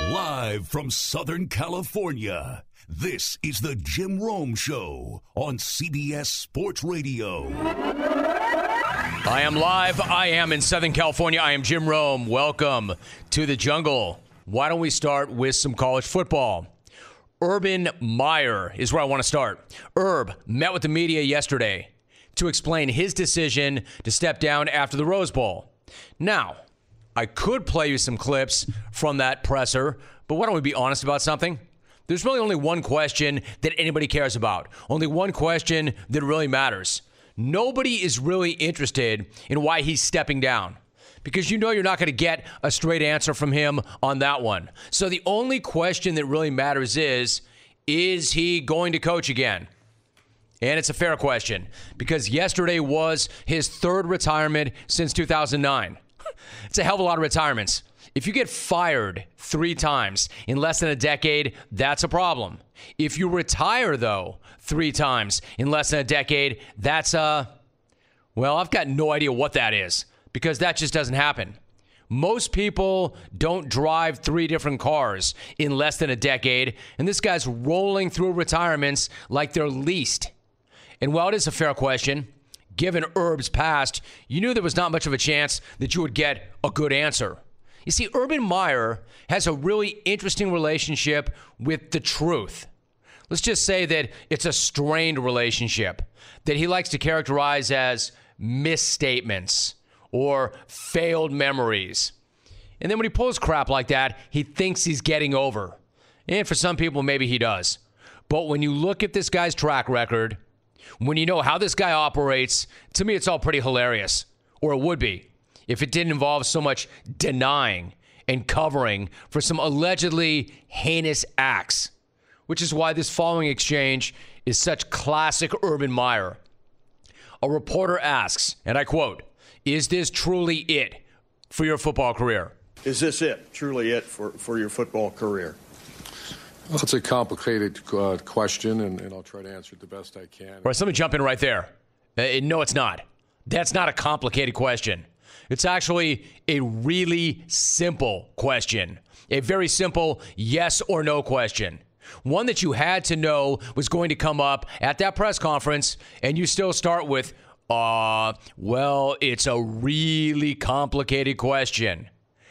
Live from Southern California, this is the Jim Rome Show on CBS Sports Radio. I am live. I am in Southern California. I am Jim Rome. Welcome to the jungle. Why don't we start with some college football? Urban Meyer is where I want to start. Herb met with the media yesterday to explain his decision to step down after the Rose Bowl. Now, I could play you some clips from that presser, but why don't we be honest about something? There's really only one question that anybody cares about. Only one question that really matters. Nobody is really interested in why he's stepping down, because you know you're not going to get a straight answer from him on that one. So the only question that really matters is he going to coach again? And it's a fair question, because yesterday was his third retirement since 2009. It's a hell of a lot of retirements. If you get fired 3 times in less than a decade, that's a problem. If you retire, though, 3 times in less than a decade, that's well, I've got no idea what that is, because that just doesn't happen. Most people don't drive 3 different cars in less than a decade, and this guy's rolling through retirements like they're leased. And while it is a fair question, given Herb's past, you knew there was not much of a chance that you would get a good answer. You see, Urban Meyer has a really interesting relationship with the truth. Let's just say that it's a strained relationship that he likes to characterize as misstatements or failed memories. And then when he pulls crap like that, he thinks he's getting over. And for some people, maybe he does. But when you look at this guy's track record, when you know how this guy operates, to me, it's all pretty hilarious. Or it would be, if it didn't involve so much denying and covering for some allegedly heinous acts. Which is why this following exchange is such classic Urban Meyer. A reporter asks, and I quote, "Is this truly it for your football career?" Is this it, truly it for your football career? Well, it's a complicated question, and I'll try to answer it the best I can. All right, so let me jump in right there. No, it's not. That's not a complicated question. It's actually a really simple question. A very simple yes or no question. One that you had to know was going to come up at that press conference, and you still start with, well, it's a really complicated question.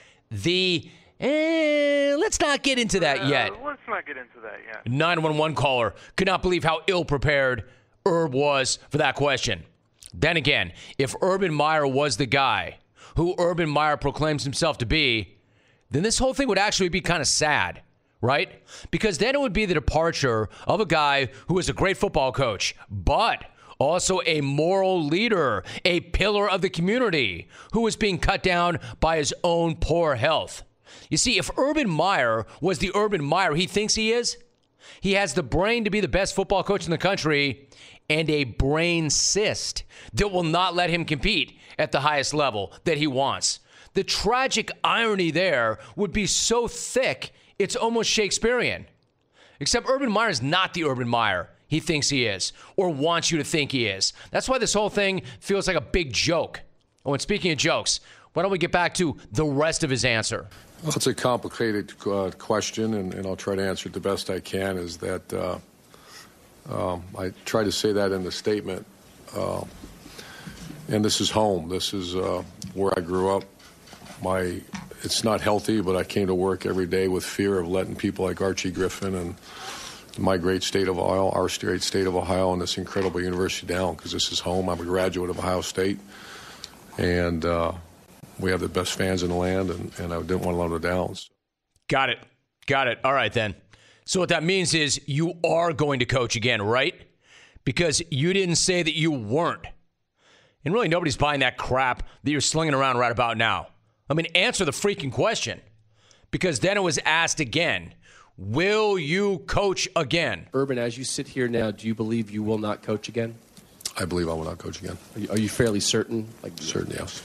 Let's not get into that yet. Let's not get into that yet. 911 caller could not believe how ill-prepared Herb was for that question. Then again, if Urban Meyer was the guy who Urban Meyer proclaims himself to be, then this whole thing would actually be kind of sad, right? Because then it would be the departure of a guy who is a great football coach, but also a moral leader, a pillar of the community, who is being cut down by his own poor health. You see, if Urban Meyer was the Urban Meyer he thinks he is, he has the brain to be the best football coach in the country and a brain cyst that will not let him compete at the highest level that he wants. The tragic irony there would be so thick, it's almost Shakespearean. Except Urban Meyer is not the Urban Meyer he thinks he is or wants you to think he is. That's why this whole thing feels like a big joke. Oh, and speaking of jokes, why don't we get back to the rest of his answer? Well, it's a complicated question, and I'll try to answer it the best I can, is that I try to say that in the statement. And this is home. This is where I grew up. It's not healthy, but I came to work every day with fear of letting people like Archie Griffin and my great state of Ohio, our great state of Ohio, and this incredible university down, because this is home. I'm a graduate of Ohio State, and we have the best fans in the land, and I didn't want to let them down. Got it. All right, then. So what that means is you are going to coach again, right? Because you didn't say that you weren't. And really, nobody's buying that crap that you're slinging around right about now. I mean, answer the freaking question. Because then it was asked again, will you coach again? Urban, as you sit here now, do you believe you will not coach again? I believe I will not coach again. Are you fairly certain? Certain, yes.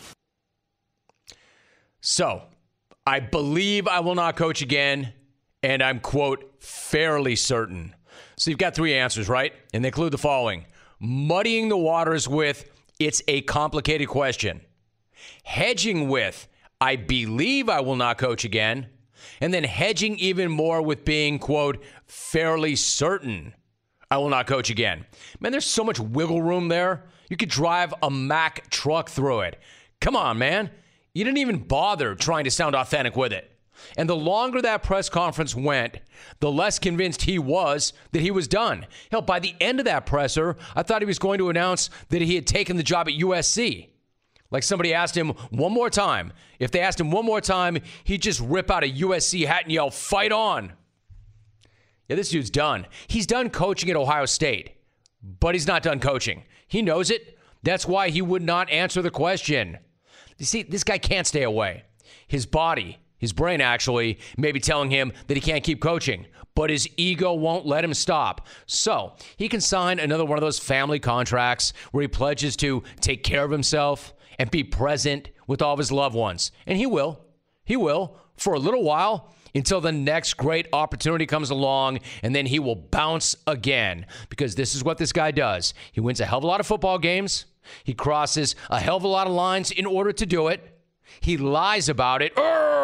So, I believe I will not coach again, and I'm, quote, fairly certain. So you've got 3 answers, right? And they include the following. Muddying the waters with, it's a complicated question. Hedging with, I believe I will not coach again. and then hedging even more with being, quote, fairly certain I will not coach again. Man, there's so much wiggle room there. You could drive a Mack truck through it. Come on, man. You didn't even bother trying to sound authentic with it. And the longer that press conference went, the less convinced he was that he was done. Hell, by the end of that presser, I thought he was going to announce that he had taken the job at USC. Like somebody asked him one more time. If they asked him one more time, he'd just rip out a USC hat and yell, "Fight on." Yeah, this dude's done. He's done coaching at Ohio State, but he's not done coaching. He knows it. That's why he would not answer the question. You see, this guy can't stay away. His body, his brain actually, may be telling him that he can't keep coaching, but his ego won't let him stop. So he can sign another one of those family contracts where he pledges to take care of himself and be present with all of his loved ones. And he will. He will for a little while until the next great opportunity comes along, and then he will bounce again, because this is what this guy does. He wins a hell of a lot of football games. He crosses a hell of a lot of lines in order to do it. He lies about it,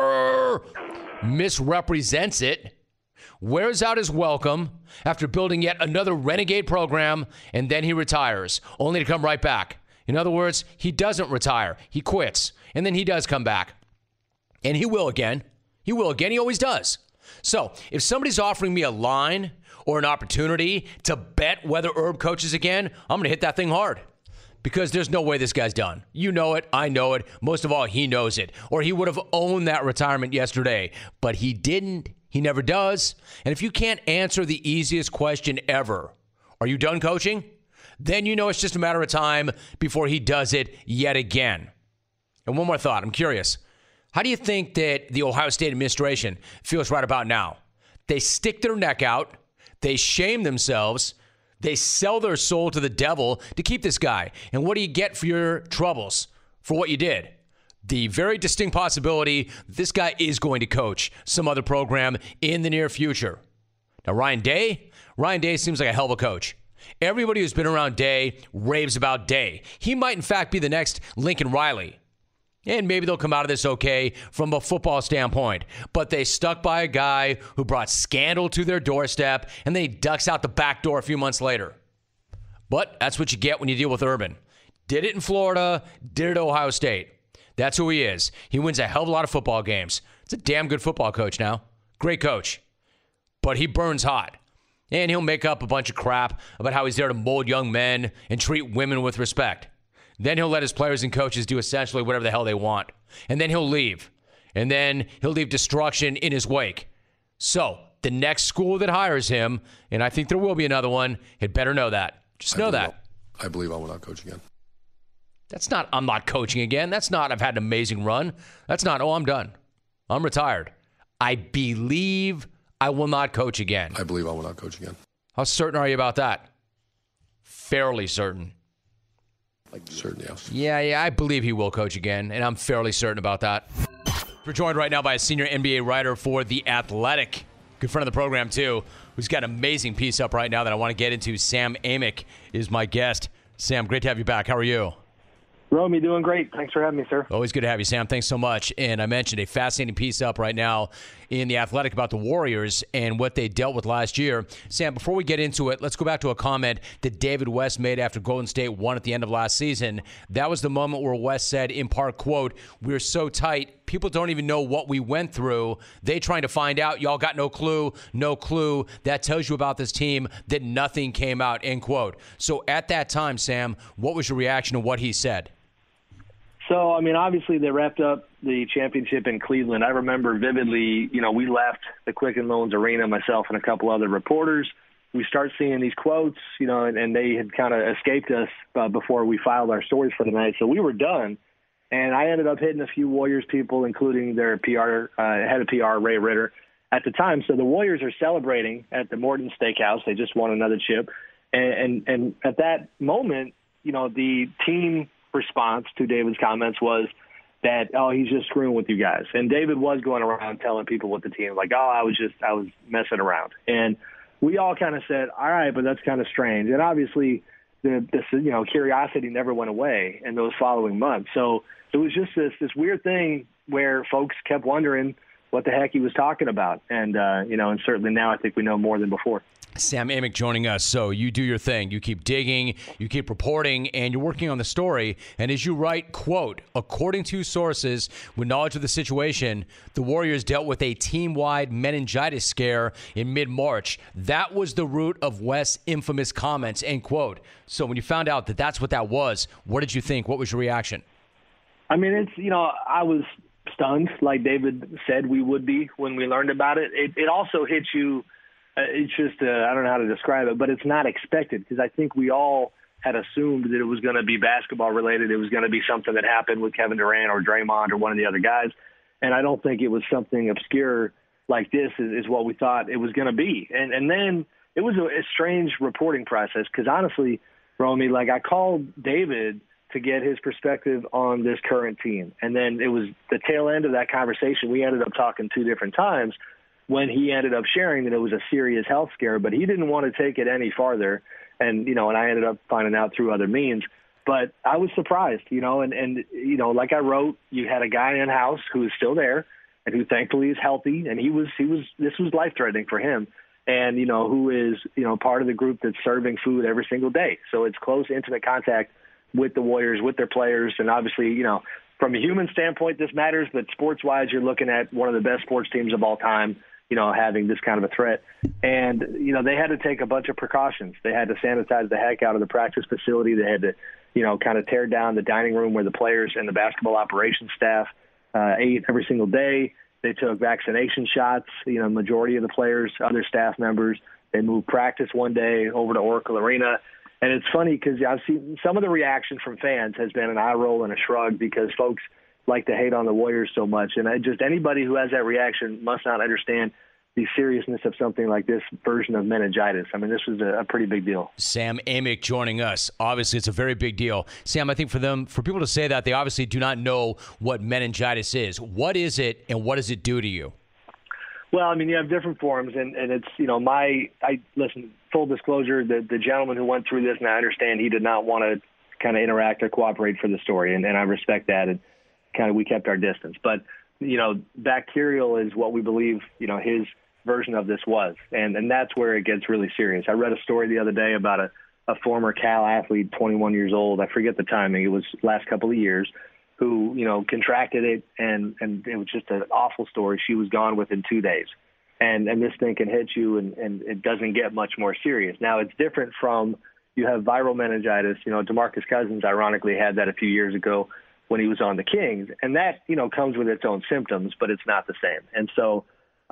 misrepresents it, wears out his welcome after building yet another renegade program, and then he retires, only to come right back. In other words, he doesn't retire. He quits, and then he does come back. And he will again. He will again. He always does. So if somebody's offering me a line or an opportunity to bet whether Herb coaches again, I'm going to hit that thing hard, because there's no way this guy's done. You know it. I know it. Most of all, he knows it. Or he would have owned that retirement yesterday. But he didn't. He never does. And if you can't answer the easiest question ever, are you done coaching? Then you know it's just a matter of time before he does it yet again. And one more thought. I'm curious. How do you think that the Ohio State administration feels right about now? They stick their neck out. They shame themselves. They sell their soul to the devil to keep this guy. And what do you get for your troubles, for what you did? The very distinct possibility this guy is going to coach some other program in the near future. Now, Ryan Day seems like a hell of a coach. Everybody who's been around Day raves about Day. He might, in fact, be the next Lincoln Riley. And maybe they'll come out of this okay from a football standpoint. But they stuck by a guy who brought scandal to their doorstep, and then he ducks out the back door a few months later. But that's what you get when you deal with Urban. Did it in Florida, did it at Ohio State. That's who he is. He wins a hell of a lot of football games. It's a damn good football coach now. Great coach. But he burns hot. And he'll make up a bunch of crap about how he's there to mold young men and treat women with respect. Then he'll let his players and coaches do essentially whatever the hell they want. And then he'll leave. And then he'll leave destruction in his wake. So the next school that hires him, and I think there will be another one, had better know that. Just know that. I believe I will not coach again. That's not, I'm not coaching again. That's not, I've had an amazing run. That's not, I'm done. I'm retired. I believe I will not coach again. I believe I will not coach again. How certain are you about that? Fairly certain. Certain, yes. Yeah, I believe he will coach again, and I'm fairly certain about that. We're joined right now by a senior NBA writer for The Athletic, good friend of the program, too, who's got an amazing piece up right now that I want to get into. Sam Amick is my guest. Sam, great to have you back. How are you? Romy, doing great. Thanks for having me, sir. Always good to have you, Sam. Thanks so much. And I mentioned a fascinating piece up right now in The Athletic about the Warriors and what they dealt with last year. Sam, before we get into it, let's go back to a comment that David West made after Golden State won at the end of last season. That was the moment where West said, in part, quote, "We're so tight, people don't even know what we went through. They trying to find out. Y'all got no clue, no clue. That tells you about this team that nothing came out," end quote. So at that time, Sam, what was your reaction to what he said? So, I mean, obviously they wrapped up the championship in Cleveland. I remember vividly, we left the Quicken Loans Arena, myself and a couple other reporters. We start seeing these quotes, and they had kind of escaped us before we filed our stories for the night. So we were done. And I ended up hitting a few Warriors people, including their head of PR, Ray Ritter, at the time. So the Warriors are celebrating at the Morton Steakhouse. They just won another chip. And at that moment, the team response to David's comments was that, he's just screwing with you guys. And David was going around telling people with the team, like, I was messing around. And we all kind of said, all right, but that's kind of strange. And obviously this curiosity never went away in those following months. So it was just this weird thing where folks kept wondering, what the heck he was talking about. And, and certainly now I think we know more than before. Sam Amick joining us. So you do your thing. You keep digging, you keep reporting, and you're working on the story. And as you write, quote, according to sources with knowledge of the situation, the Warriors dealt with a team-wide meningitis scare in mid-March. That was the root of West's infamous comments, end quote. So when you found out that that's what that was, what did you think? What was your reaction? I mean, I was stunned, like David said we would be when we learned about it. It also hits you. It's just, I don't know how to describe it, but it's not expected because I think we all had assumed that it was going to be basketball related. It was going to be something that happened with Kevin Durant or Draymond or one of the other guys. And I don't think it was something obscure like this is what we thought it was going to be. And then it was a strange reporting process because honestly, Romy, like I called David to get his perspective on this current team. And then it was the tail end of that conversation. We ended up talking 2 different times when he ended up sharing that it was a serious health scare, but he didn't want to take it any farther. And, and I ended up finding out through other means. But I was surprised, and like I wrote, you had a guy in house who is still there and who thankfully is healthy. And this was life-threatening for him. And, who is, part of the group that's serving food every single day. So it's close, intimate contact with the Warriors, with their players. And obviously, from a human standpoint, this matters, but sports-wise, you're looking at one of the best sports teams of all time, having this kind of a threat. And, they had to take a bunch of precautions. They had to sanitize the heck out of the practice facility. They had to, kind of tear down the dining room where the players and the basketball operations staff ate every single day. They took vaccination shots, majority of the players, other staff members. They moved practice one day over to Oracle Arena. And it's funny because I've seen some of the reaction from fans has been an eye roll and a shrug because folks like to hate on the Warriors so much. And anybody who has that reaction must not understand the seriousness of something like this version of meningitis. I mean, this was a pretty big deal. Sam Amick joining us. Obviously, it's a very big deal. Sam, I think for people to say that, they obviously do not know what meningitis is. What is it, and what does it do to you? Well, I mean, you have different forms, and it's, listen, full disclosure, the gentleman who went through this, and I understand he did not want to kind of interact or cooperate for the story, and I respect that, and kind of we kept our distance. But, bacterial is what we believe, his version of this was, and that's where it gets really serious. I read a story the other day about a former Cal athlete, 21 years old, I forget the timing, it was last couple of years, who, contracted it, and it was just an awful story. She was gone within 2 days. And this thing can hit you, and it doesn't get much more serious. Now, it's different from you have viral meningitis. DeMarcus Cousins, ironically, had that a few years ago when he was on the Kings. And that, comes with its own symptoms, but it's not the same. And so,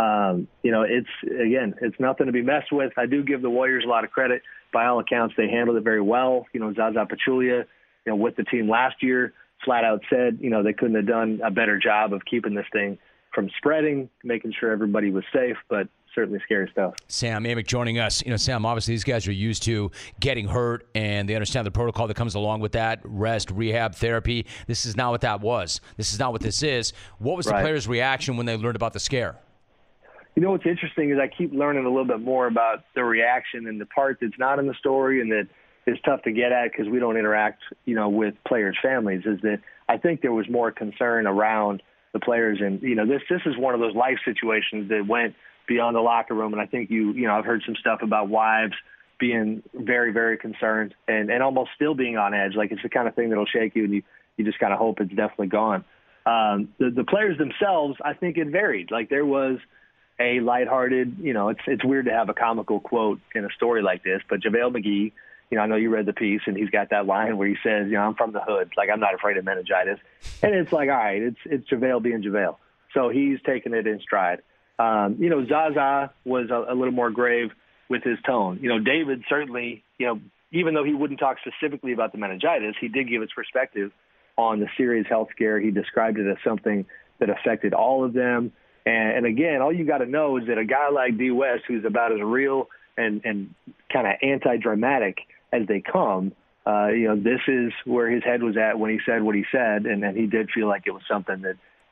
it's nothing to be messed with. I do give the Warriors a lot of credit. By all accounts, they handled it very well. Zaza Pachulia, with the team last year, flat out said, they couldn't have done a better job of keeping this thing from spreading, making sure everybody was safe, but certainly scary stuff. Sam Amick joining us. Sam, obviously these guys are used to getting hurt, and they understand the protocol that comes along with that, rest, rehab, therapy. This is not what that was. This is not what this is. What was the players' reaction when they learned about the scare? What's interesting is I keep learning a little bit more about the reaction and the part that's not in the story and that is tough to get at because we don't interact, with players' families, is that I think there was more concern around the players. And, this is one of those life situations that went beyond the locker room. And I think I've heard some stuff about wives being very, very concerned and almost still being on edge. Like it's the kind of thing that'll shake you and you just kind of hope it's definitely gone. The players themselves, I think it varied. Like there was a lighthearted, it's weird to have a comical quote in a story like this, but JaVale McGee, I know you read the piece, and he's got that line where he says, I'm from the hood. Like, I'm not afraid of meningitis. And it's like, all right, it's JaVale being JaVale. So he's taking it in stride. Zaza was a little more grave with his tone. David certainly, even though he wouldn't talk specifically about the meningitis, he did give his perspective on the serious health scare. He described it as something that affected all of them. And again, all you got to know is that a guy like D. West, who's about as real and kind of anti-dramatic as they come, this is where his head was at when he said what he said, and he did feel like it was something that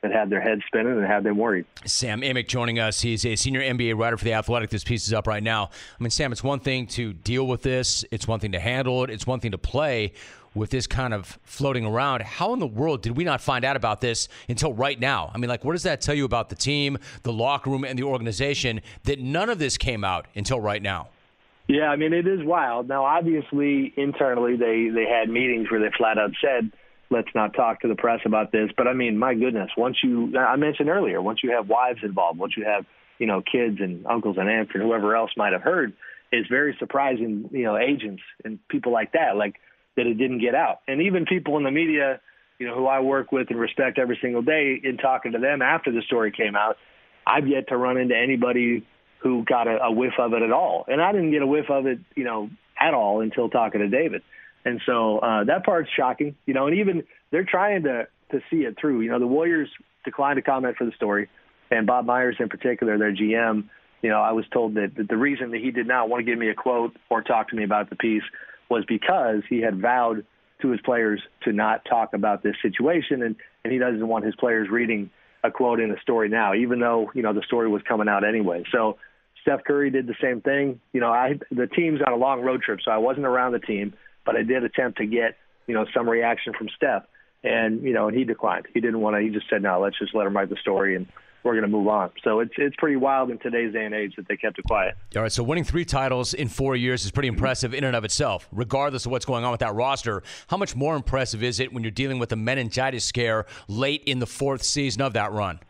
that had their heads spinning and had them worried. Sam Amick joining us. He's a senior NBA writer for The Athletic. This piece is up right now. I mean, Sam, it's one thing to deal with this. It's one thing to handle it. It's one thing to play with this kind of floating around. How in the world did we not find out about this until right now? I mean, like, what does that tell you about the team, the locker room, and the organization that none of this came out until right now? Yeah, I mean, it is wild. Now, obviously, internally, they had meetings where they flat out said, let's not talk to the press about this. But, I mean, my goodness, I mentioned earlier, once you have wives involved, once you have, kids and uncles and aunts and whoever else might have heard, it's very surprising, agents and people like that, that it didn't get out. And even people in the media, who I work with and respect every single day, in talking to them after the story came out, I've yet to run into anybody who got a whiff of it at all. And I didn't get a whiff of it, at all until talking to David. And so that part's shocking, and even they're trying to see it through. The Warriors declined to comment for the story, and Bob Myers in particular, their GM, I was told that the reason that he did not want to give me a quote or talk to me about the piece was because he had vowed to his players to not talk about this situation, and he doesn't want his players reading a quote in a story now, even though, the story was coming out anyway. So Steph Curry did the same thing. The team's on a long road trip, so I wasn't around the team, but I did attempt to get, some reaction from Steph. And, and he declined. He didn't want to. He just said, no, let's just let him write the story and we're going to move on. So it's pretty wild in today's day and age that they kept it quiet. All right, so winning 3 titles in 4 years is pretty impressive in and of itself, regardless of what's going on with that roster. How much more impressive is it when you're dealing with a meningitis scare late in the 4th season of that run?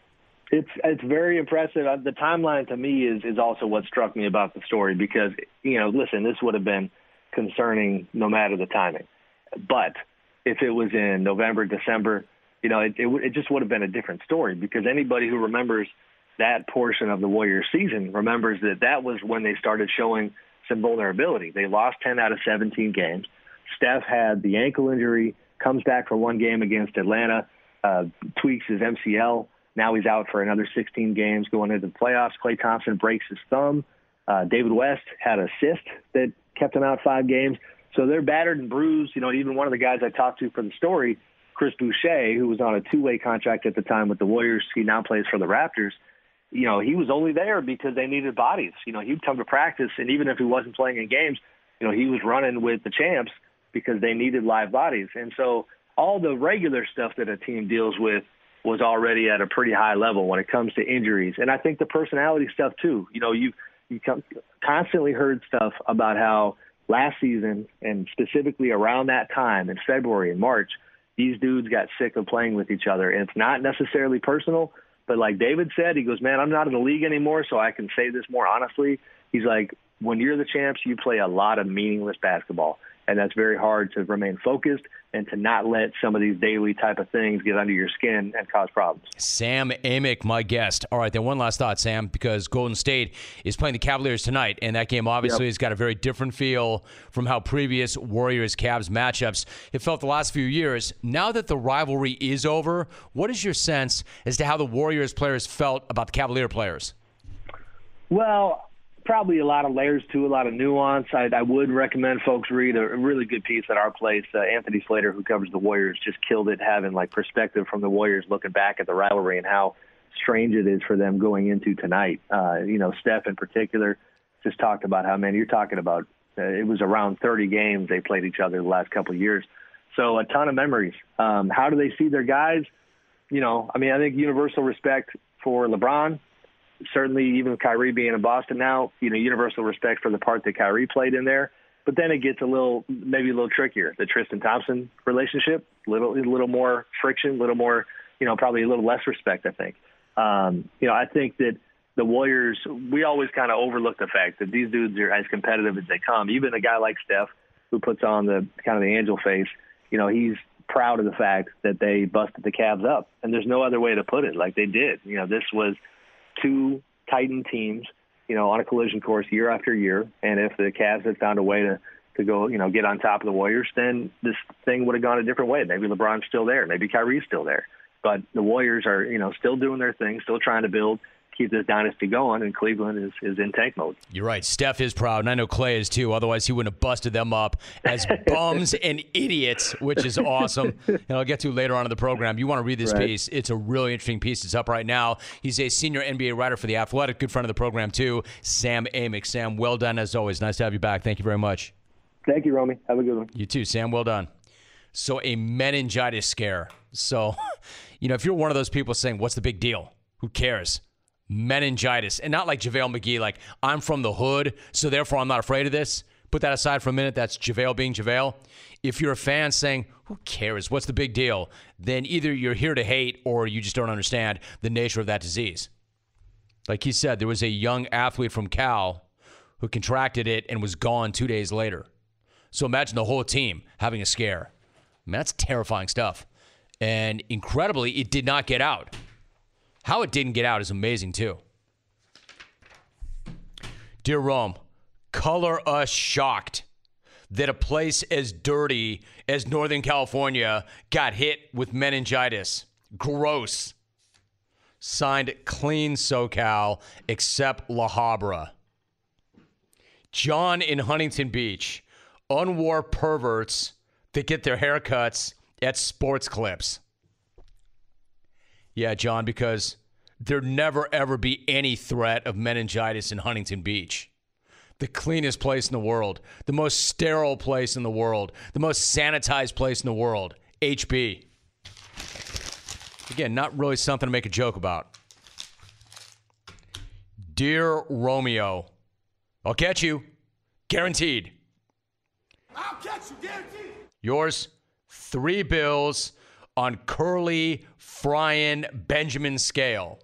It's very impressive. The timeline to me is also what struck me about the story because, listen, this would have been concerning no matter the timing. But if it was in November, December, it just would have been a different story because anybody who remembers that portion of the Warriors season remembers that was when they started showing some vulnerability. They lost 10 out of 17 games. Steph had the ankle injury, comes back for 1 game against Atlanta, tweaks his MCL. Now he's out for another 16 games going into the playoffs. Klay Thompson breaks his thumb. David West had a cyst that kept him out 5 games. So they're battered and bruised. Even one of the guys I talked to for the story, Chris Boucher, who was on a 2-way contract at the time with the Warriors, he now plays for the Raptors. He was only there because they needed bodies. He'd come to practice, and even if he wasn't playing in games, he was running with the champs because they needed live bodies. And so all the regular stuff that a team deals with was already at a pretty high level when it comes to injuries. And I think the personality stuff, too. You constantly heard stuff about how last season, and specifically around that time in February and March, these dudes got sick of playing with each other. And it's not necessarily personal, but like David said, he goes, man, I'm not in the league anymore, so I can say this more honestly. He's like, when you're the champs, you play a lot of meaningless basketball. And that's very hard to remain focused and to not let some of these daily type of things get under your skin and cause problems. Sam Amick, my guest. All right, then one last thought, Sam, because Golden State is playing the Cavaliers tonight, and that game obviously has got a very different feel from how previous Warriors-Cavs matchups have felt the last few years. Now that the rivalry is over, what is your sense as to how the Warriors players felt about the Cavalier players? Well, probably a lot of layers to a lot of nuance. I would recommend folks read a really good piece at our place. Anthony Slater, who covers the Warriors, just killed it, having perspective from the Warriors looking back at the rivalry and how strange it is for them going into tonight. Steph in particular just talked about how, man, you're talking about it was around 30 games they played each other the last couple of years. So a ton of memories. How do they see their guys? I think universal respect for LeBron. Certainly, even with Kyrie being in Boston now, universal respect for the part that Kyrie played in there. But then it gets maybe a little trickier. The Tristan Thompson relationship, a little more friction, a little more, probably a little less respect, I think. I think that the Warriors, we always kind of overlook the fact that these dudes are as competitive as they come. Even a guy like Steph, who puts on the kind of the angel face, he's proud of the fact that they busted the Cavs up. And there's no other way to put it, like they did. This was 2 Titan teams, on a collision course year after year. And if the Cavs had found a way to go, get on top of the Warriors, then this thing would have gone a different way. Maybe LeBron's still there. Maybe Kyrie's still there. But the Warriors are, still doing their thing, still trying to build, keep this dynasty going, and Cleveland is in tank mode. You're right. Steph is proud, and I know Clay is too. Otherwise, he wouldn't have busted them up as bums and idiots, which is awesome. And I'll get to later on in the program. You want to read this piece. It's a really interesting piece. It's up right now. He's a senior NBA writer for The Athletic, good friend of the program too, Sam Amick. Sam, well done as always. Nice to have you back. Thank you very much. Thank you, Romy. Have a good one. You too, Sam. Well done. So a meningitis scare. So, if you're one of those people saying, what's the big deal? Who cares? Meningitis. And not like JaVale McGee, like, I'm from the hood, so therefore I'm not afraid of this. Put that aside for a minute. That's JaVale being JaVale. If you're a fan saying, who cares? What's the big deal? Then either you're here to hate or you just don't understand the nature of that disease. Like he said, there was a young athlete from Cal who contracted it and was gone 2 days later. So imagine the whole team having a scare. I mean, that's terrifying stuff. And incredibly, it did not get out. How it didn't get out is amazing, too. Dear Rome, color us shocked that a place as dirty as Northern California got hit with meningitis. Gross. Signed, clean SoCal, except La Habra. John in Huntington Beach. Unwar perverts that get their haircuts at Sports Clips. Yeah, John, because there'd never, ever be any threat of meningitis in Huntington Beach. The cleanest place in the world. The most sterile place in the world. The most sanitized place in the world. HB. Again, not really something to make a joke about. Dear Romeo, I'll catch you. Guaranteed. I'll catch you, guaranteed. Yours, 3 bills on Curly Frying Benjamin scale.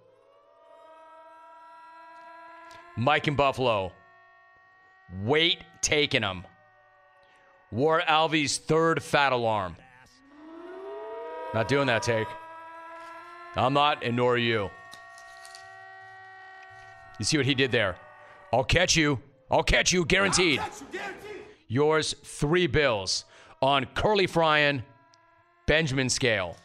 Mike in Buffalo. Weight taking him. Wore Alvy's 3rd fat alarm. Not doing that take. I'm not, and nor are you. You see what he did there? I'll catch you. I'll catch you, guaranteed. I'll catch you, guaranteed. Yours, 3 bills on Curly Frying Benjamin scale.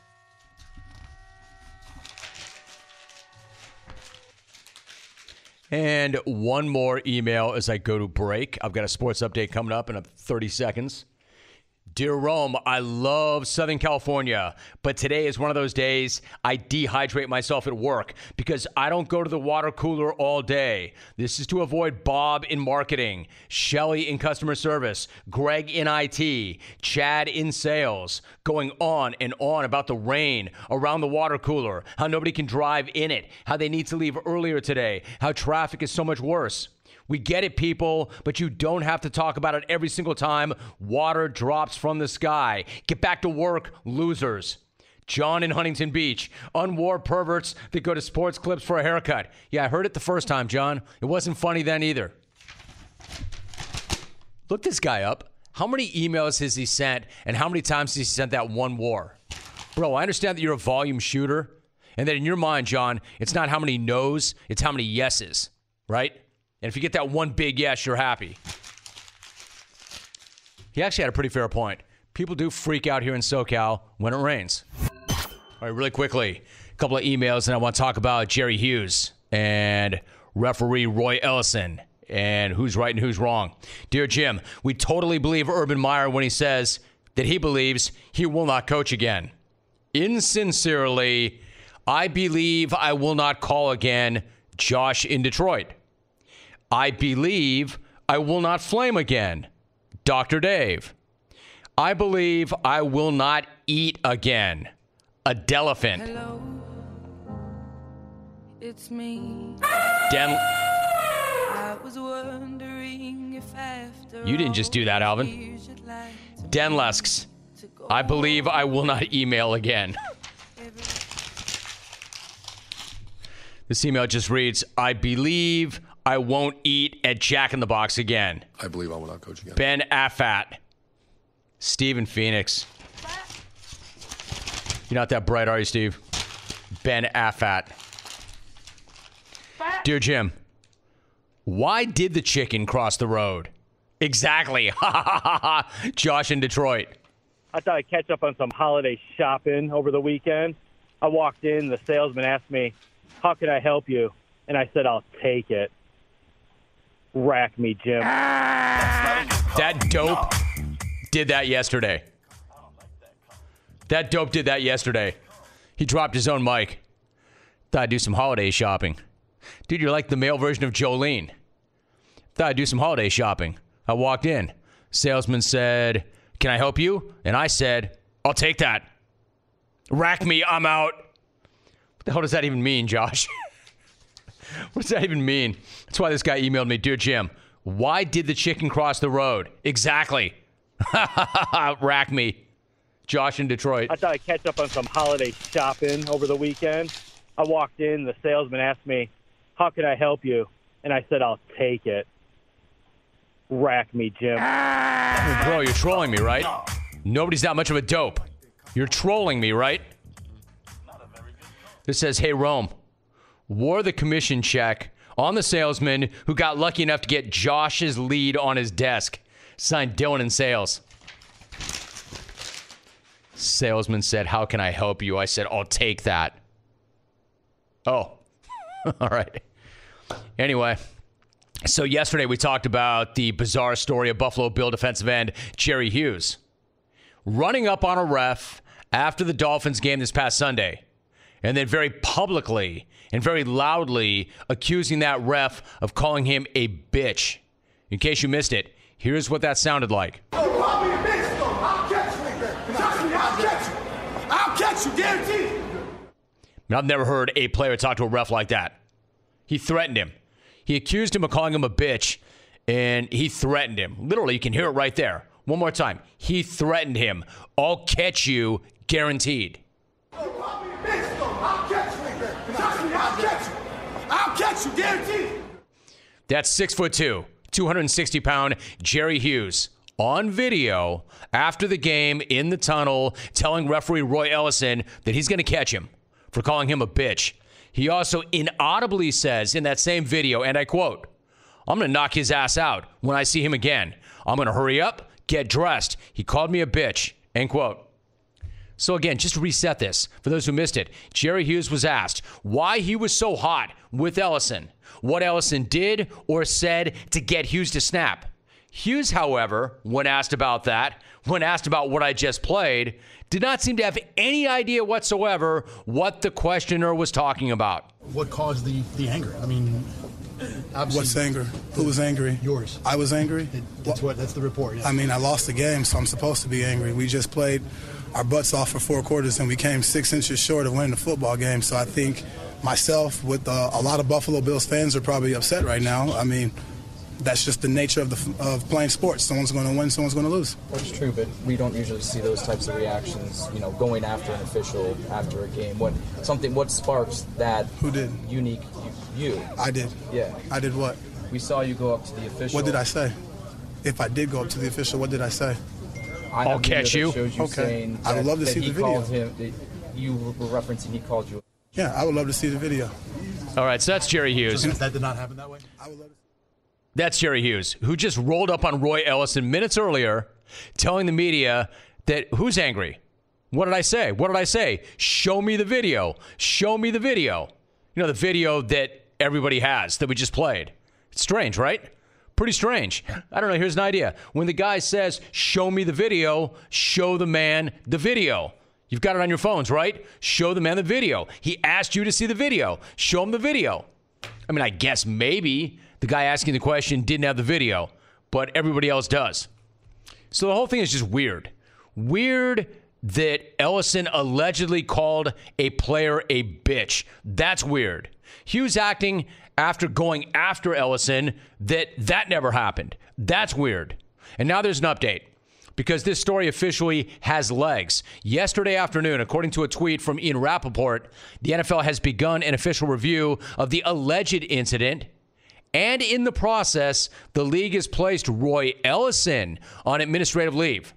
And one more email as I go to break. I've got a sports update coming up in 30 seconds. Dear Rome, I love Southern California, but today is one of those days I dehydrate myself at work because I don't go to the water cooler all day. This is to avoid Bob in marketing, Shelly in customer service, Greg in IT, Chad in sales, going on and on about the rain around the water cooler, how nobody can drive in it, how they need to leave earlier today, how traffic is so much worse. We get it, people, but you don't have to talk about it every single time water drops from the sky. Get back to work, losers. John in Huntington Beach. Unwar perverts that go to Sports Clips for a haircut. Yeah, I heard it the first time, John. It wasn't funny then either. Look this guy up. How many emails has he sent, and how many times has he sent that one war? Bro, I understand that you're a volume shooter, and that in your mind, John, it's not how many no's, it's how many yeses, right? And if you get that one big yes, you're happy. He actually had a pretty fair point. People do freak out here in SoCal when it rains. All right, really quickly, a couple of emails, and I want to talk about Jerry Hughes and referee Roy Ellison and who's right and who's wrong. Dear Jim, we totally believe Urban Meyer when he says that he believes he will not coach again. Insincerely, I believe I will not call again Josh in Detroit. I believe I will not flame again. Dr. Dave. I believe I will not eat again. Adelephant. Hello, it's me. I was wondering if after you didn't just do that, Alvin. Denlusks. I believe I will not email again. This email just reads, I believe I won't eat at Jack in the Box again. I believe I will not coach again. Ben Affat. Steve in Phoenix. You're not that bright, are you, Steve? Ben Affat. Dear Jim, why did the chicken cross the road? Exactly. Josh in Detroit. I thought I'd catch up on some holiday shopping over the weekend. I walked in, the salesman asked me, how can I help you? and I said, I'll take it. Rack me, Jim. That dope did that yesterday. That dope did that yesterday. He dropped his own mic. Thought I'd do some holiday shopping. Dude, you're like the male version of Jolene. Thought I'd do some holiday shopping. I walked in. Salesman said, "Can I help you?" And I said, "I'll take that." Rack me, I'm out. What the hell does that even mean, Josh? What does that even mean? That's why this guy emailed me, "Dear Jim, why did the chicken cross the road?" Exactly. Rack me. Josh in Detroit. I thought I'd catch up on some holiday shopping over the weekend. I walked in, the salesman asked me, "How can I help you?" And I said, "I'll take it." Rack me, Jim. Bro, you're trolling me, right? Nobody's that much of a dope. You're trolling me, right? This says, "Hey, Rome, wore the commission check on the salesman who got lucky enough to get Josh's lead on his desk." Signed, Dylan in sales. Salesman said, "How can I help you?" I said, "I'll take that." Oh, all right. Anyway, so yesterday we talked about the bizarre story of Buffalo Bill defensive end Jerry Hughes running up on a ref after the Dolphins game this past Sunday, and then very publicly and very loudly accusing that ref of calling him a bitch. In case you missed it, here's what that sounded like. Call me a bitch, though. I'll catch you. Trust me, I'll catch you. I'll catch you, guaranteed. I've never heard a player talk to a ref like that. He threatened him. He accused him of calling him a bitch, and he threatened him. Literally, you can hear it right there. One more time. He threatened him. "I'll catch you, guaranteed." Call me a bitch, though. I'll catch you. Trust me, I'll catch you. I'll catch you, guaranteed. That's 6'2", 260-pound Jerry Hughes on video after the game in the tunnel telling referee Roy Ellison that he's going to catch him for calling him a bitch. He also inaudibly says in that same video, and I quote, "I'm going to knock his ass out when I see him again. I'm going to hurry up, get dressed. He called me a bitch," end quote. So again, just to reset this, for those who missed it, Jerry Hughes was asked why he was so hot with Ellison, what Ellison did or said to get Hughes to snap. Hughes, however, when asked about that, when asked about what I just played, did not seem to have any idea whatsoever what the questioner was talking about. What caused the anger? I mean, obviously. What's anger? Who was angry? Yours. I was angry? That's the report. Yeah. I mean, I lost the game, so I'm supposed to be angry. We just played our butts off for 4 quarters, and we came 6 inches short of winning the football game. So I think myself, with a lot of Buffalo Bills fans, are probably upset right now. I mean, that's just the nature of playing sports. Someone's going to win, someone's going to lose. That's true, but we don't usually see those types of reactions, going after an official after a game. What sparks that? Who did? Unique you. I did. Yeah. I did what? We saw you go up to the official. What did I say? If I did go up to the official, what did I say? I'll catch you. Okay. I would love to see the video. You were referencing he called you. Yeah, I would love to see the video. All right, so that's Jerry Hughes. That did not happen that way? I would love to. That's Jerry Hughes, who just rolled up on Roy Ellison minutes earlier, telling the media that who's angry? What did I say? What did I say? Show me the video. Show me the video. The video that everybody has that we just played. It's strange, right? Pretty strange. I don't know. Here's an idea. When the guy says, "Show me the video," show the man the video. You've got it on your phones, right? Show the man the video. He asked you to see the video. Show him the video. I mean, I guess maybe the guy asking the question didn't have the video, but everybody else does. So the whole thing is just weird. Weird that Ellison allegedly called a player a bitch. That's weird. Hughes acting after going after Ellison that never happened. That's weird. And now there's an update because this story officially has legs. Yesterday afternoon, according to a tweet from Ian Rappaport, the NFL has begun an official review of the alleged incident. And in the process, the league has placed Roy Ellison on administrative leave.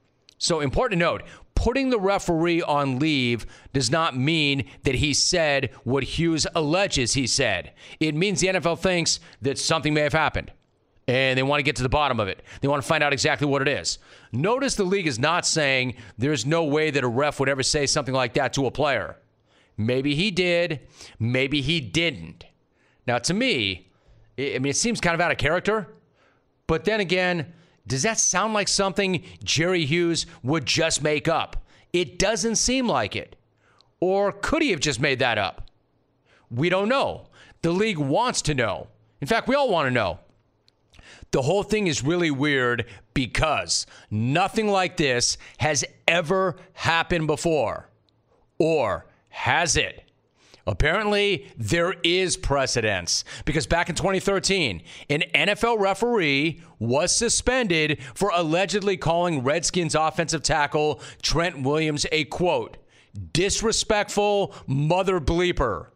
So important to note, putting the referee on leave does not mean that he said what Hughes alleges he said. It means the NFL thinks that something may have happened, and they want to get to the bottom of it. They want to find out exactly what it is. Notice the league is not saying there's no way that a ref would ever say something like that to a player. Maybe he did, maybe he didn't. Now, to me, it seems kind of out of character. But then again, does that sound like something Jerry Hughes would just make up? It doesn't seem like it. Or could he have just made that up? We don't know. The league wants to know. In fact, we all want to know. The whole thing is really weird because nothing like this has ever happened before. Or has it? Apparently, there is precedence because back in 2013, an NFL referee was suspended for allegedly calling Redskins offensive tackle Trent Williams a, quote, disrespectful mother bleeper.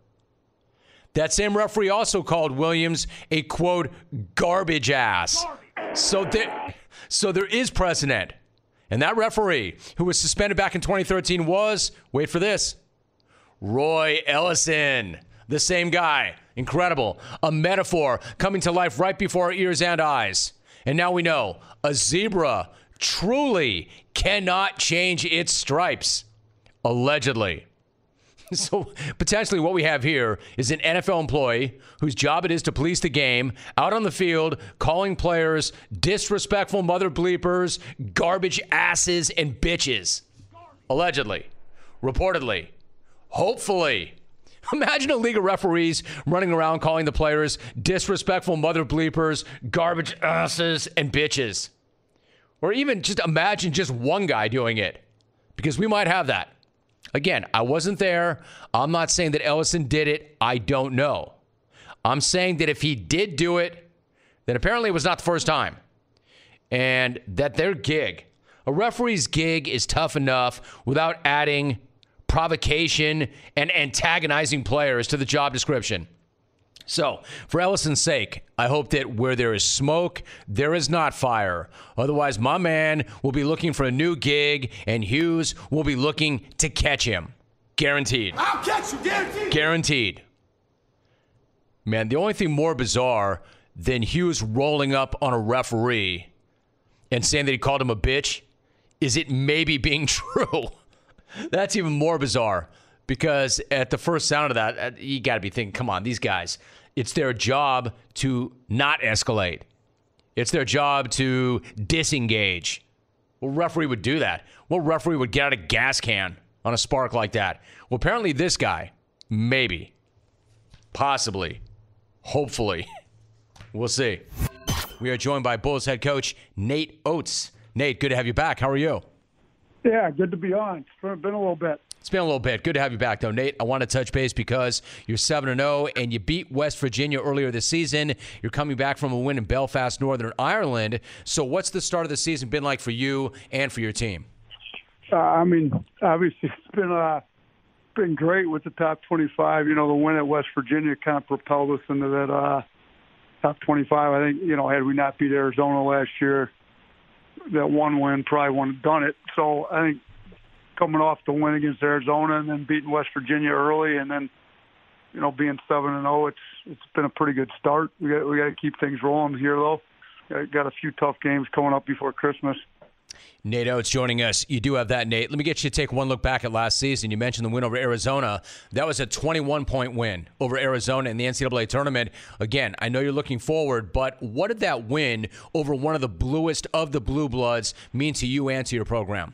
That same referee also called Williams a, quote, garbage ass. So there is precedent. And that referee who was suspended back in 2013 was, wait for this, Roy Ellison, the same guy. Incredible. A metaphor coming to life right before our ears and eyes. And now we know a zebra truly cannot change its stripes. Allegedly. So potentially what we have here is an NFL employee whose job it is to police the game out on the field, calling players disrespectful mother bleepers, garbage asses, and bitches. Allegedly. Reportedly. Hopefully. Imagine a league of referees running around calling the players disrespectful mother bleepers, garbage asses, and bitches. Or even just imagine just one guy doing it. Because we might have that. Again, I wasn't there. I'm not saying that Ellison did it. I don't know. I'm saying that if he did do it, then apparently it was not the first time. And that their gig, a referee's gig, is tough enough without adding provocation and antagonizing players to the job description. So, for Ellison's sake, I hope that where there is smoke, there is not fire. Otherwise, my man will be looking for a new gig, and Hughes will be looking to catch him. Guaranteed. I'll catch you, guaranteed. Guaranteed. Man, the only thing more bizarre than Hughes rolling up on a referee and saying that he called him a bitch is it maybe being true. That's even more bizarre. Because at the first sound of that, you got to be thinking, come on, these guys, it's their job to not escalate. It's their job to disengage. What referee would do that? What referee would get out a gas can on a spark like that? Well, apparently this guy, maybe, possibly, hopefully, we'll see. We are joined by Bulls head coach Nate Oates. Nate, good to have you back. How are you? Yeah, good to be on. It's been a little bit. It's been a little bit. Good to have you back, though, Nate. I want to touch base because you're 7-0, and you beat West Virginia earlier this season. You're coming back from a win in Belfast, Northern Ireland. So what's the start of the season been like for you and for your team? Obviously it's been great with the top 25. You know, the win at West Virginia kind of propelled us into that top 25. I think, had we not beat Arizona last year, that one win probably wouldn't have done it. So I think coming off the win against Arizona and then beating West Virginia early and then, being 7-0, it's been a pretty good start. We got to keep things rolling here, though. Got a few tough games coming up before Christmas. Nate Oates joining us. You do have that, Nate. Let me get you to take one look back at last season. You mentioned the win over Arizona. That was a 21-point win over Arizona in the NCAA tournament. Again, I know you're looking forward, but what did that win over one of the bluest of the Blue Bloods mean to you and to your program?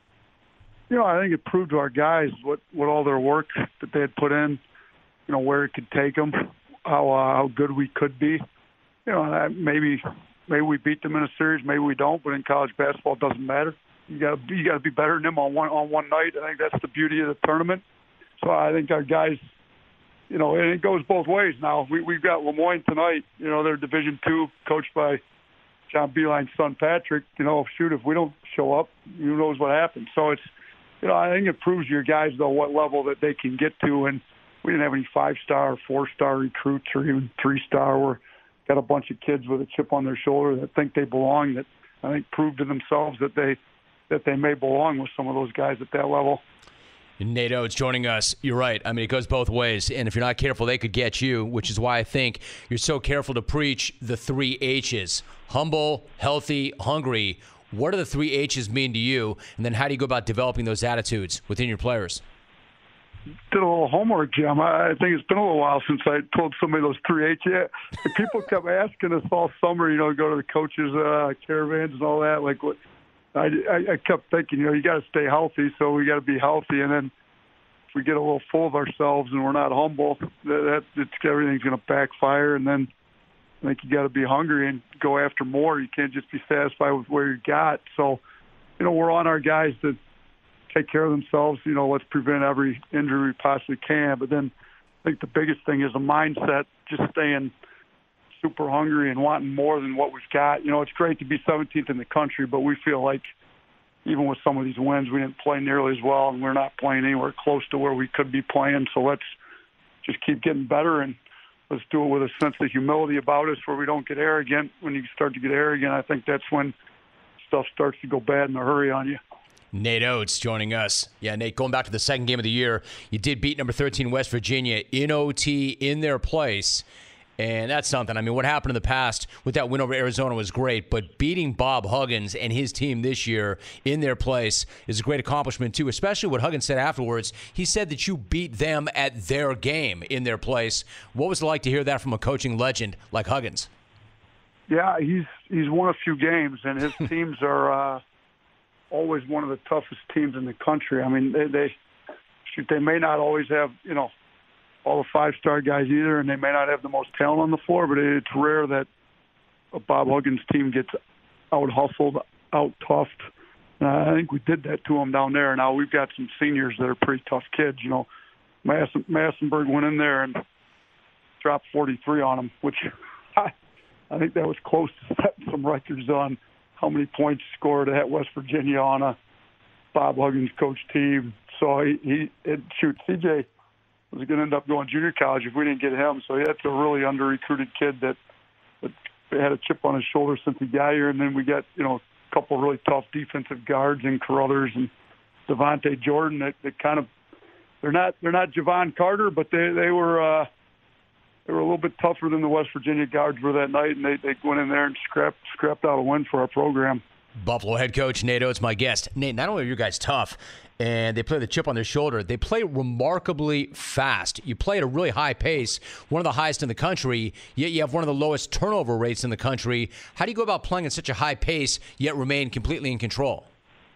I think it proved to our guys what all their work that they had put in, where it could take them, how good we could be. Maybe we beat them in a series, maybe we don't. But in college basketball, it doesn't matter. You got to be better than them on one night. I think that's the beauty of the tournament. So I think our guys, and it goes both ways now. We've got Lemoyne tonight. They're Division II, coached by John Beilein's son Patrick. If we don't show up, who knows what happens. So it's. I think it proves to your guys, though, what level that they can get to. And we didn't have any 5-star or 4-star recruits or even 3-star. We're got a bunch of kids with a chip on their shoulder that think they belong, that I think prove to themselves that they may belong with some of those guys at that level. Nate Oates joining us. You're right. It goes both ways. And if you're not careful, they could get you, which is why I think you're so careful to preach the 3 H's. Humble, healthy, hungry. What do the 3 H's mean to you? And then how do you go about developing those attitudes within your players? did a little homework, Jim. I think it's been a little while since I told somebody those 3 H's. Yeah, people kept asking us all summer, go to the coaches' caravans and all that. Like, what? I kept thinking, you got to stay healthy, so we got to be healthy. And then if we get a little full of ourselves and we're not humble, everything's going to backfire. And then I think you got to be hungry and go after more. You can't just be satisfied with where you got. So, we're on our guys to take care of themselves. Let's prevent every injury we possibly can. But then I think the biggest thing is a mindset, just staying super hungry and wanting more than what we've got. It's great to be 17th in the country, but we feel like even with some of these wins, we didn't play nearly as well, and we're not playing anywhere close to where we could be playing. So let's just keep getting better, and let's do it with a sense of humility about us where we don't get arrogant. When you start to get arrogant, I think that's when stuff starts to go bad in a hurry on you. Nate Oates joining us. Yeah, Nate, going back to the second game of the year, you did beat number 13 West Virginia in OT in their place. And that's something. I mean, what happened in the past with that win over Arizona was great, but beating Bob Huggins and his team this year in their place is a great accomplishment, too, especially what Huggins said afterwards. He said that you beat them at their game in their place. What was it like to hear that from a coaching legend like Huggins? Yeah, he's won a few games, and his teams are always one of the toughest teams in the country. I mean, they may not always have, all the five-star guys either, and they may not have the most talent on the floor, but it's rare that a Bob Huggins team gets out-hustled, out-toughed. I think we did that to them down there. Now we've got some seniors that are pretty tough kids. Massenberg went in there and dropped 43 on them, which I think that was close to setting some records on how many points scored at West Virginia on a Bob Huggins coach team. So CJ was going to end up going junior college if we didn't get him. So that's a really under-recruited kid that had a chip on his shoulder since he got here. And then we got, a couple really tough defensive guards in Carruthers and Devontae Jordan that kind of, they're not Javon Carter, but they were a little bit tougher than the West Virginia guards were that night, and they went in there and scrapped out a win for our program. Buffalo head coach Nate Oates, my guest. Nate, not only are you guys tough, and they play the chip on their shoulder, they play remarkably fast. You play at a really high pace, one of the highest in the country, yet you have one of the lowest turnover rates in the country. How do you go about playing at such a high pace, yet remain completely in control?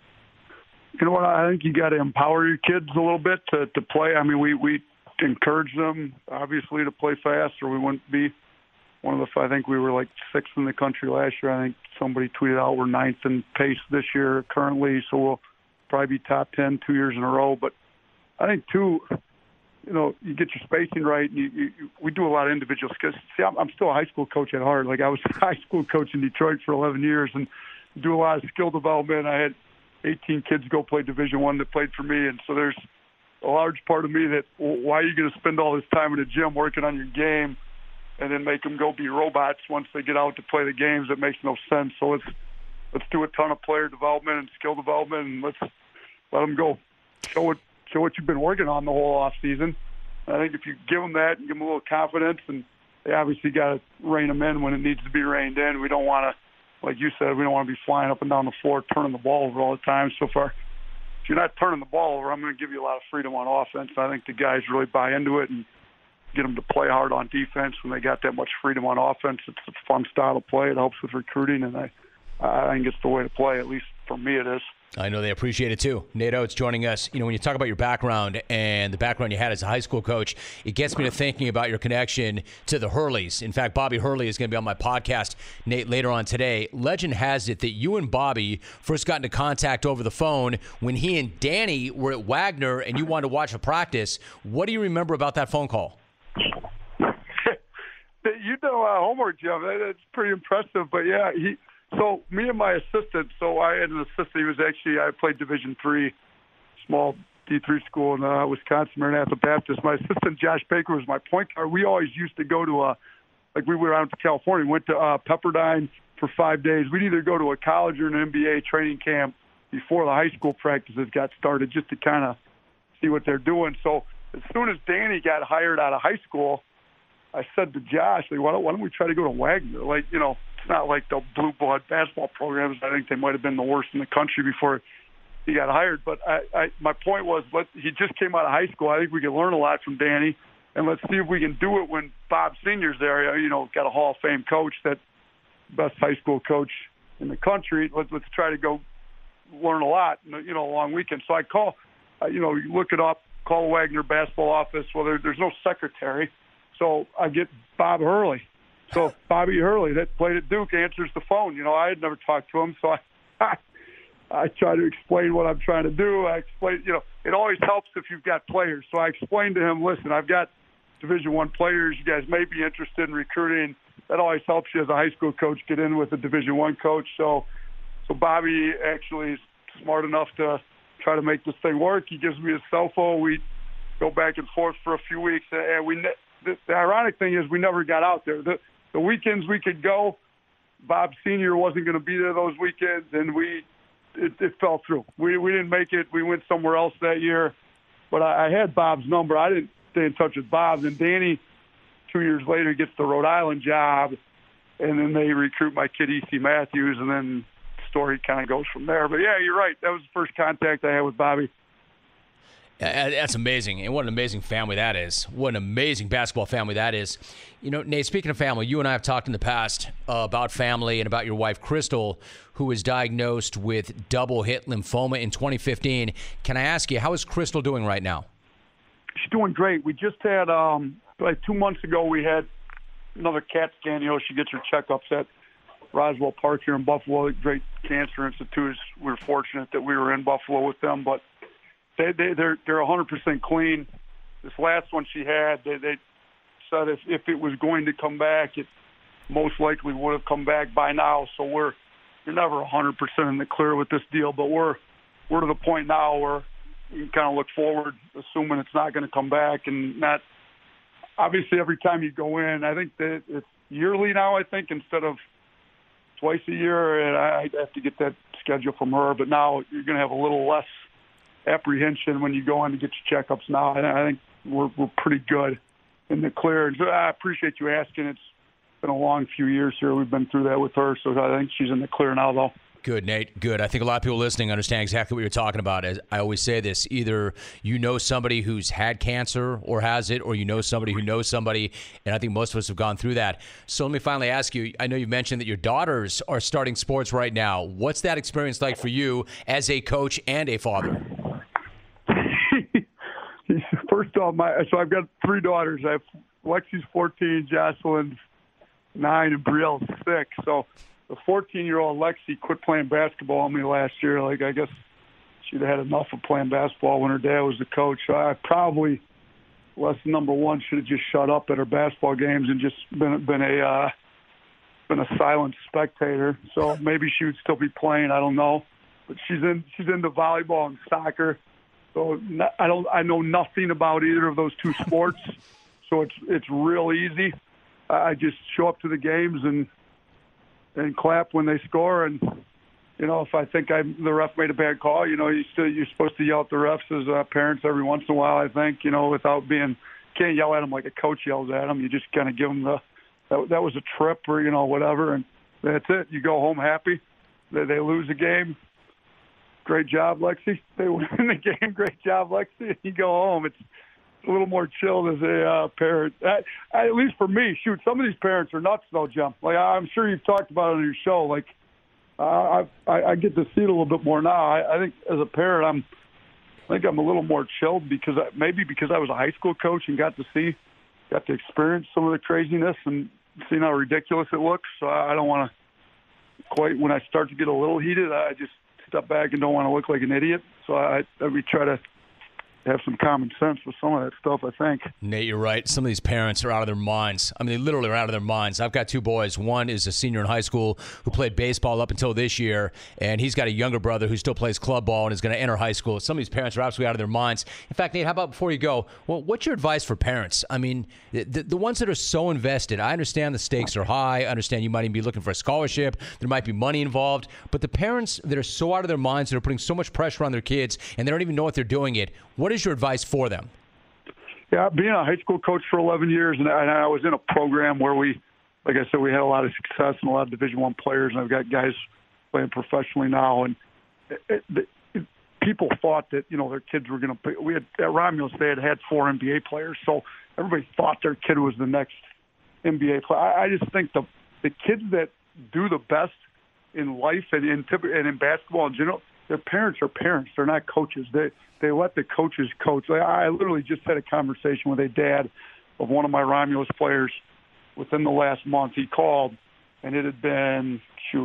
You know what? I think you got to empower your kids a little bit to play. I mean, we encourage them, obviously, to play fast, or we wouldn't be one of the, I think we were like 6th in the country last year. I think somebody tweeted out we're 9th in pace this year currently, so we'll probably be top 10 2 years in a row. But I think, too, you get your spacing right. We do a lot of individual skills. See, I'm still a high school coach at heart. Like, I was a high school coach in Detroit for 11 years and do a lot of skill development. I had 18 kids go play Division I that played for me, and so there's a large part of me that, why are you going to spend all this time in the gym working on your game and then make them go be robots once they get out to play the games? That makes no sense. So let's do a ton of player development and skill development, and let's let them go. Show what you've been working on the whole off season. I think if you give them that and give them a little confidence, and they obviously got to rein them in when it needs to be reined in. We don't want to, like you said, we don't want to be flying up and down the floor, turning the ball over all the time. So far, if you're not turning the ball over, I'm going to give you a lot of freedom on offense. I think the guys really buy into it and get them to play hard on defense when they got that much freedom on offense. It's a fun style of play. It helps with recruiting, and I think it's the way to play. At least for me, it is. I know they appreciate it, too. Nate Oates joining us. When you talk about your background and the background you had as a high school coach, it gets me to thinking about your connection to the Hurleys. In fact, Bobby Hurley is going to be on my podcast, Nate, later on today. Legend has it that you and Bobby first got into contact over the phone when he and Danny were at Wagner and you wanted to watch a practice. What do you remember about that phone call? You did a lot of homework, Jim. That's pretty impressive. But, yeah, so me and my assistant, so I had an assistant. I played Division III, small D3 school in Wisconsin, Maranatha Baptist. My assistant, Josh Baker, was my point guard. We always used to go to we went out to California, went to Pepperdine for 5 days. We'd either go to a college or an NBA training camp before the high school practices got started just to kind of see what they're doing. So as soon as Danny got hired out of high school, I said to Josh, why don't we try to go to Wagner? It's not like the blue blood basketball programs. I think they might have been the worst in the country before he got hired. But my point was, he just came out of high school. I think we can learn a lot from Danny, and let's see if we can do it when Bob Senior's there. Got a Hall of Fame coach, that best high school coach in the country. Let's try to go learn a lot, a long weekend. So I call, you look it up, call Wagner basketball office. Well, there's no secretary. So I get Bob Hurley. So Bobby Hurley, that played at Duke, answers the phone. I had never talked to him, so I try to explain what I'm trying to do. I explain, it always helps if you've got players. So I explained to him, listen, I've got Division I players. You guys may be interested in recruiting. That always helps you as a high school coach get in with a Division I coach. So Bobby actually is smart enough to try to make this thing work. He gives me his cell phone. We go back and forth for a few weeks. And the ironic thing is we never got out there. The weekends we could go, Bob Senior wasn't going to be there those weekends, and it fell through. We didn't make it. We went somewhere else that year. But I had Bob's number. I didn't stay in touch with Bob. And Danny, 2 years later, gets the Rhode Island job, and then they recruit my kid, E.C. Matthews, and then the story kind of goes from there. But, yeah, you're right. That was the first contact I had with Bobby. That's amazing. And what an amazing family that is. What an amazing basketball family that is. Nate, speaking of family, you and I have talked in the past about family and about your wife, Crystal, who was diagnosed with double-hit lymphoma in 2015. Can I ask you, how is Crystal doing right now? She's doing great. We just had, 2 months ago, we had another CAT scan. She gets her checkups at Roswell Park here in Buffalo, a great cancer institute. We're fortunate that we were in Buffalo with them, but they're 100% clean. This last one she had, they said if it was going to come back, it most likely would have come back by now. So you're never 100% in the clear with this deal, but we're to the point now where you can kind of look forward, assuming it's not going to come back, and not obviously every time you go in. I think that it's yearly now. I think instead of twice a year, and I have to get that schedule from her. But now you're going to have a little less apprehension when you go in to get your checkups now. And I think we're pretty good in the clear. And so I appreciate you asking. It's been a long few years here. We've been through that with her, so I think she's in the clear now, though. Good, Nate. Good. I think a lot of people listening understand exactly what you're talking about. As I always say this, either you know somebody who's had cancer or has it, or you know somebody who knows somebody, and I think most of us have gone through that. So let me finally ask you, I know you've mentioned that your daughters are starting sports right now. What's that experience like for you as a coach and a father? First off, so I've got 3 daughters. I have Lexi's 14, Jocelyn's 9, and Brielle's 6. So the 14-year-old Lexi quit playing basketball on me last year. I guess she'd had enough of playing basketball when her dad was the coach. So I probably, lesson number 1, should have just shut up at her basketball games and just been a silent spectator. So maybe she would still be playing. I don't know, but she's into volleyball and soccer. So I know nothing about either of those 2 sports. So it's real easy. I just show up to the games and clap when they score. And, if I think the ref made a bad call, you're supposed to yell at the refs as parents every once in a while, I think, without can't yell at them like a coach yells at them. You just kind of give them that was a trip or, whatever. And that's it. You go home happy. They lose the game. Great job, Lexi. They win the game. Great job, Lexi. You go home. It's a little more chilled as a parent. At least for me, shoot, some of these parents are nuts, though, Jim. I'm sure you've talked about it on your show. I get to see it a little bit more now. I think as a parent, I think I'm a little more chilled because I was a high school coach and got to experience some of the craziness and seeing how ridiculous it looks. So I don't want to quite, when I start to get a little heated, I just step back and don't want to look like an idiot. So we try to have some common sense with some of that stuff, I think. Nate, you're right. Some of these parents are out of their minds. I mean, they literally are out of their minds. I've got 2 boys. One is a senior in high school who played baseball up until this year, and he's got a younger brother who still plays club ball and is going to enter high school. Some of these parents are absolutely out of their minds. In fact, Nate, how about before you go, what's your advice for parents? I mean, the ones that are so invested, I understand the stakes are high. I understand you might even be looking for a scholarship. There might be money involved. But the parents that are so out of their minds, that are putting so much pressure on their kids, and they don't even know what they're doing it, what is your advice for them? Yeah, being a high school coach for 11 years, and I was in a program where like I said, we had a lot of success and a lot of Division I players, and I've got guys playing professionally now. And people thought that, their kids were going to play. We had at Romulus, they had 4 NBA players, so everybody thought their kid was the next NBA player. I just think the kids that do the best in life and in basketball in general, their parents are parents. They're not coaches. They let the coaches coach. I literally just had a conversation with a dad of one of my Romulus players within the last month. He called, and it had been,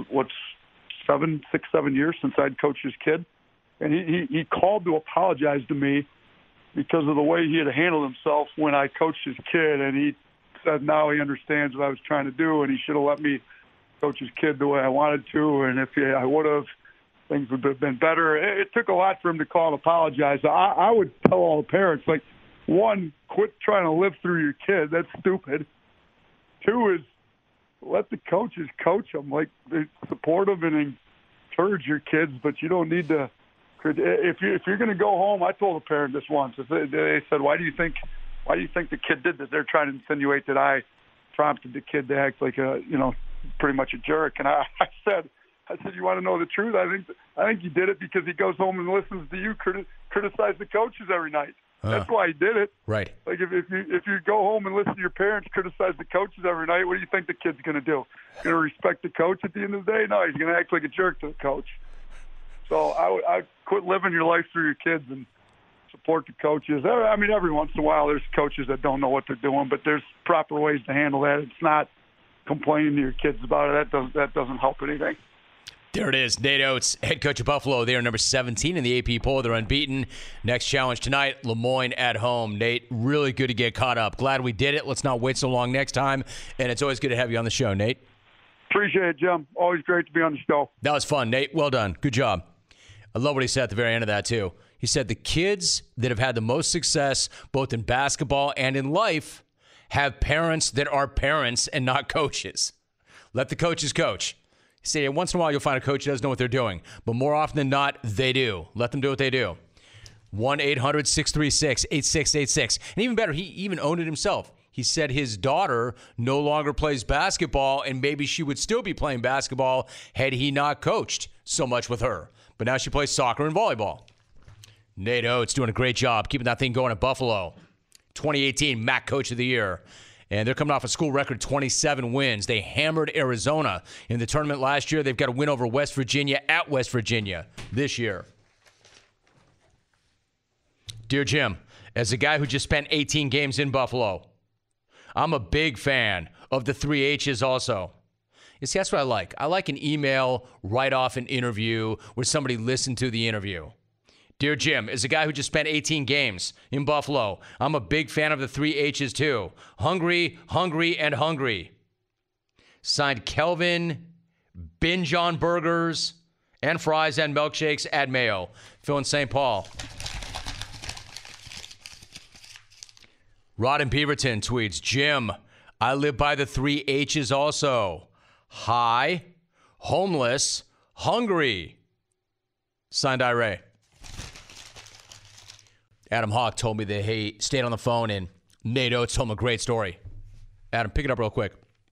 6-7 years since I'd coached his kid. And he called to apologize to me because of the way he had handled himself when I coached his kid. And he said now he understands what I was trying to do, and he should have let me coach his kid the way I wanted to. And if I would have, things would have been better. It took a lot for him to call and apologize. I would tell all the parents, like, 1, quit trying to live through your kid. That's stupid. 2 is let the coaches coach them. Like, they're supportive and encourage your kids, but you don't need to. If you're going to go home, I told a parent this once. They said, "Why do you think the kid did this?" They're trying to insinuate that I prompted the kid to act like pretty much a jerk. And I said, "You want to know the truth? I think he did it because he goes home and listens to you criticize the coaches every night. That's why he did it." Right. Like if you go home and listen to your parents criticize the coaches every night, what do you think the kid's going to do? Going to respect the coach at the end of the day? No, he's going to act like a jerk to the coach. So I quit living your life through your kids and support the coaches. I mean, every once in a while there's coaches that don't know what they're doing, but there's proper ways to handle that. It's not complaining to your kids about it. That doesn't help anything. There it is. Nate Oates, head coach of Buffalo. They are number 17 in the AP poll. They're unbeaten. Next challenge tonight, Lemoyne at home. Nate, really good to get caught up. Glad we did it. Let's not wait so long next time. And it's always good to have you on the show, Nate. Appreciate it, Jim. Always great to be on the show. That was fun, Nate. Well done. Good job. I love what he said at the very end of that, too. He said the kids that have had the most success, both in basketball and in life, have parents that are parents and not coaches. Let the coaches coach. He said once in a while you'll find a coach who doesn't know what they're doing, but more often than not, they do. Let them do what they do. 1-800-636-8686. And even better, he even owned it himself. He said his daughter no longer plays basketball, and maybe she would still be playing basketball had he not coached so much with her. But now she plays soccer and volleyball. Nate Oates doing a great job keeping that thing going at Buffalo. 2018 MAC Coach of the Year. And they're coming off a school record 27 wins. They hammered Arizona in the tournament last year. They've got a win over West Virginia at West Virginia this year. Dear Jim, as a guy who just spent 18 games in Buffalo, I'm a big fan of the 3 H's also. You see, that's what I like. I like an email right off an interview where somebody listened to the interview. Dear Jim, as a guy who just spent 18 games in Buffalo, I'm a big fan of the 3 H's too. Hungry, hungry, and hungry. Signed Kelvin, binge on burgers and fries and milkshakes, add mayo. Phil in St. Paul. Rod in Beaverton tweets, Jim, I live by the 3 H's also. High, homeless, hungry. Signed Ira. Adam Hawk told me that he stayed on the phone and Nate Oates told him a great story. Adam, pick it up real quick.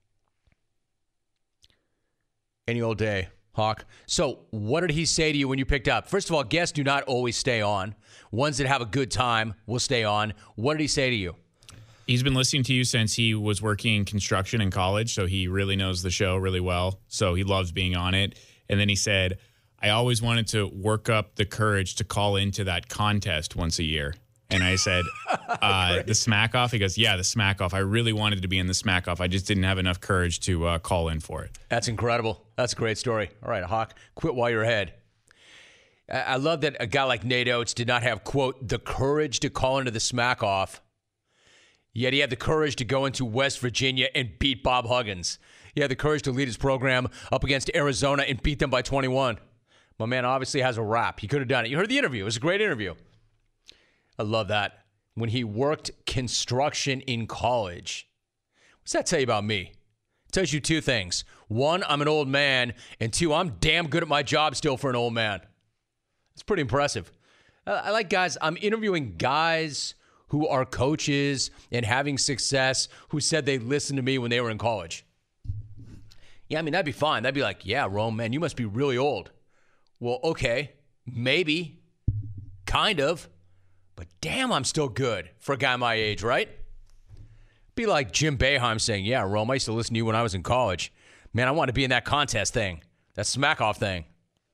Any old day, Hawk. So what did he say to you when you picked up? First of all, guests do not always stay on. Ones that have a good time will stay on. What did he say to you? He's been listening to you since he was working in construction in college, so he really knows the show really well. So he loves being on it. And then he said, I always wanted to work up the courage to call into that contest once a year. And I said, the Smack Off? He goes, yeah, the Smack Off. I really wanted to be in the Smack Off. I just didn't have enough courage to call in for it. That's incredible. That's a great story. All right, Hawk, quit while you're ahead. I love that a guy like Nate Oates did not have, quote, the courage to call into the Smack Off. Yet he had the courage to go into West Virginia and beat Bob Huggins. He had the courage to lead his program up against Arizona and beat them by 21. My man obviously has a rap. He could have done it. You heard the interview. It was a great interview. I love that. When he worked construction in college. What's that tell you about me? It tells you 2 things. 1, I'm an old man. And 2, I'm damn good at my job still for an old man. It's pretty impressive. I like guys. I'm interviewing guys who are coaches and having success who said they listened to me when they were in college. Yeah, I mean, that'd be fine. That'd be like, yeah, Rome, man, you must be really old. Well, okay, maybe. kind of. But damn, I'm still good for a guy my age, right? Be like Jim Boeheim saying, yeah, Rome, I used to listen to you when I was in college. Man, I want to be in that contest thing, that smack-off thing.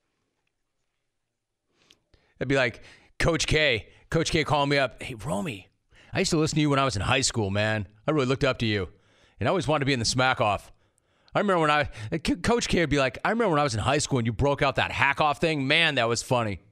It'd be like Coach K calling me up, hey, Romy, I used to listen to you when I was in high school, man. I really looked up to you. And I always wanted to be in the smack-off. I remember when Coach K would be like, I remember when I was in high school and you broke out that hack-off thing. Man, that was funny.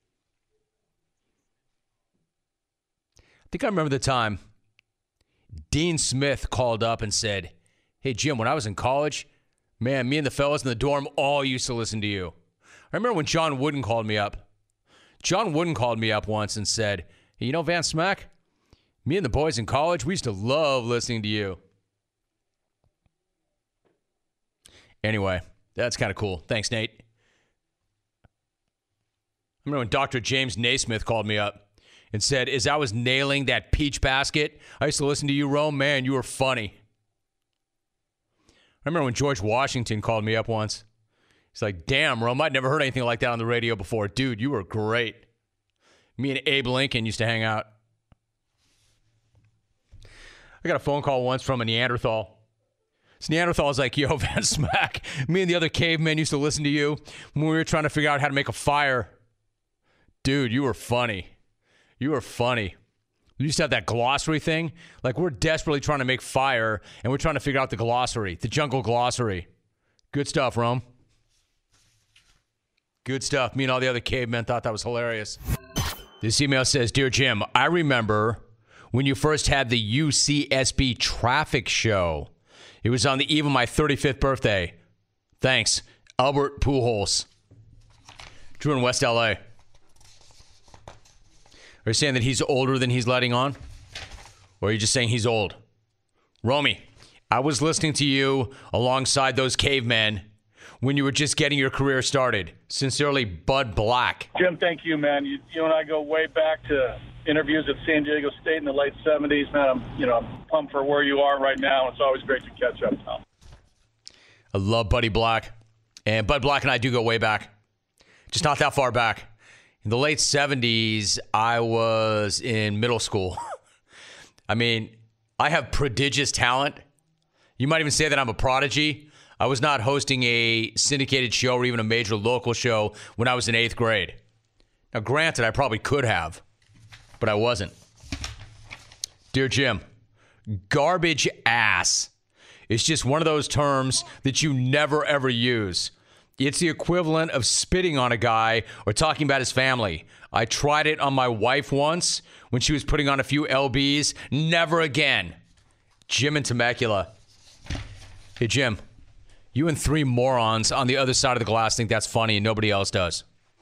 I think I remember the time Dean Smith called up and said, hey, Jim, when I was in college, man, me and the fellas in the dorm all used to listen to you. I remember when John Wooden called me up. John Wooden called me up once and said, hey, you know, Van Smack, me and the boys in college, we used to love listening to you. Anyway, that's kind of cool. Thanks, Nate. I remember when Dr. James Naismith called me up and said, as I was nailing that peach basket, I used to listen to you, Rome. Man, you were funny. I remember when George Washington called me up once. He's like, damn, Rome, I'd never heard anything like that on the radio before. Dude, you were great. Me and Abe Lincoln used to hang out. I got a phone call once from a Neanderthal. This Neanderthal was like, yo, Van Smack, me and the other cavemen used to listen to you when we were trying to figure out how to make a fire. Dude, you were funny. You were funny. We used to have that glossary thing. Like, we're desperately trying to make fire, and we're trying to figure out the glossary, the jungle glossary. Good stuff, Rome. Good stuff. Me and all the other cavemen thought that was hilarious. This email says, Dear Jim, I remember when you first had the UCSB traffic show. It was on the eve of my 35th birthday. Thanks, Albert Pujols. Drew in West LA. Are you saying that he's older than he's letting on? Or are you just saying he's old? Romy, I was listening to you alongside those cavemen when you were just getting your career started. Sincerely, Bud Black. Jim, thank you, man. You and I go way back to interviews at San Diego State in the late 70s. Man, I'm pumped for where you are right now. It's always great to catch up, pal. I love Buddy Black. And Bud Black and I do go way back. Just not that far back. In the late 70s, I was in middle school. I mean, I have prodigious talent. You might even say that I'm a prodigy. I was not hosting a syndicated show or even a major local show when I was in 8th grade. Now, granted, I probably could have, but I wasn't. Dear Jim, garbage ass is just one of those terms that you never, ever use. It's the equivalent of spitting on a guy or talking about his family. I tried it on my wife once when she was putting on a few LBs. Never again. Jim in Temecula. Hey, Jim, you and 3 morons on the other side of the glass think that's funny and nobody else does.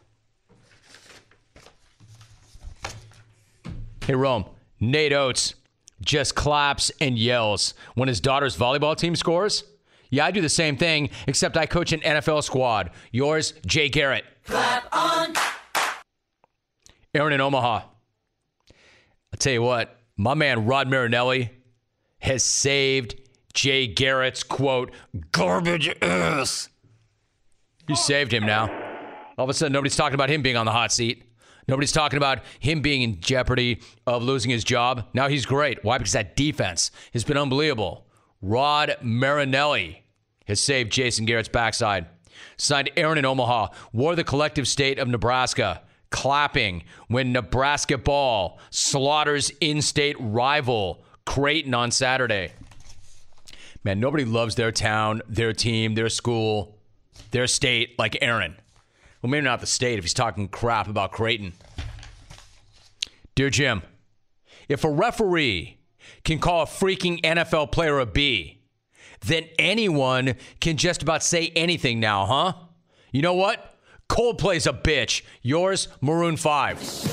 Hey, Rome, Nate Oates just claps and yells when his daughter's volleyball team scores. Yeah, I do the same thing, except I coach an NFL squad. Yours, Jay Garrett. Clap on. Aaron in Omaha. I'll tell you what, my man Rod Marinelli has saved Jay Garrett's, quote, garbage ass. You saved him now. All of a sudden, nobody's talking about him being on the hot seat. Nobody's talking about him being in jeopardy of losing his job. Now he's great. Why? Because that defense has been unbelievable. Rod Marinelli has saved Jason Garrett's backside. Signed Aaron in Omaha, wore the collective state of Nebraska, clapping when Nebraska ball slaughters in-state rival Creighton on Saturday. Man, nobody loves their town, their team, their school, their state like Aaron. Well, maybe not the state if he's talking crap about Creighton. Dear Jim, if a referee can call a freaking NFL player a B, then anyone can just about say anything now, huh? You know what? Coldplay's a bitch. Yours, Maroon 5. It's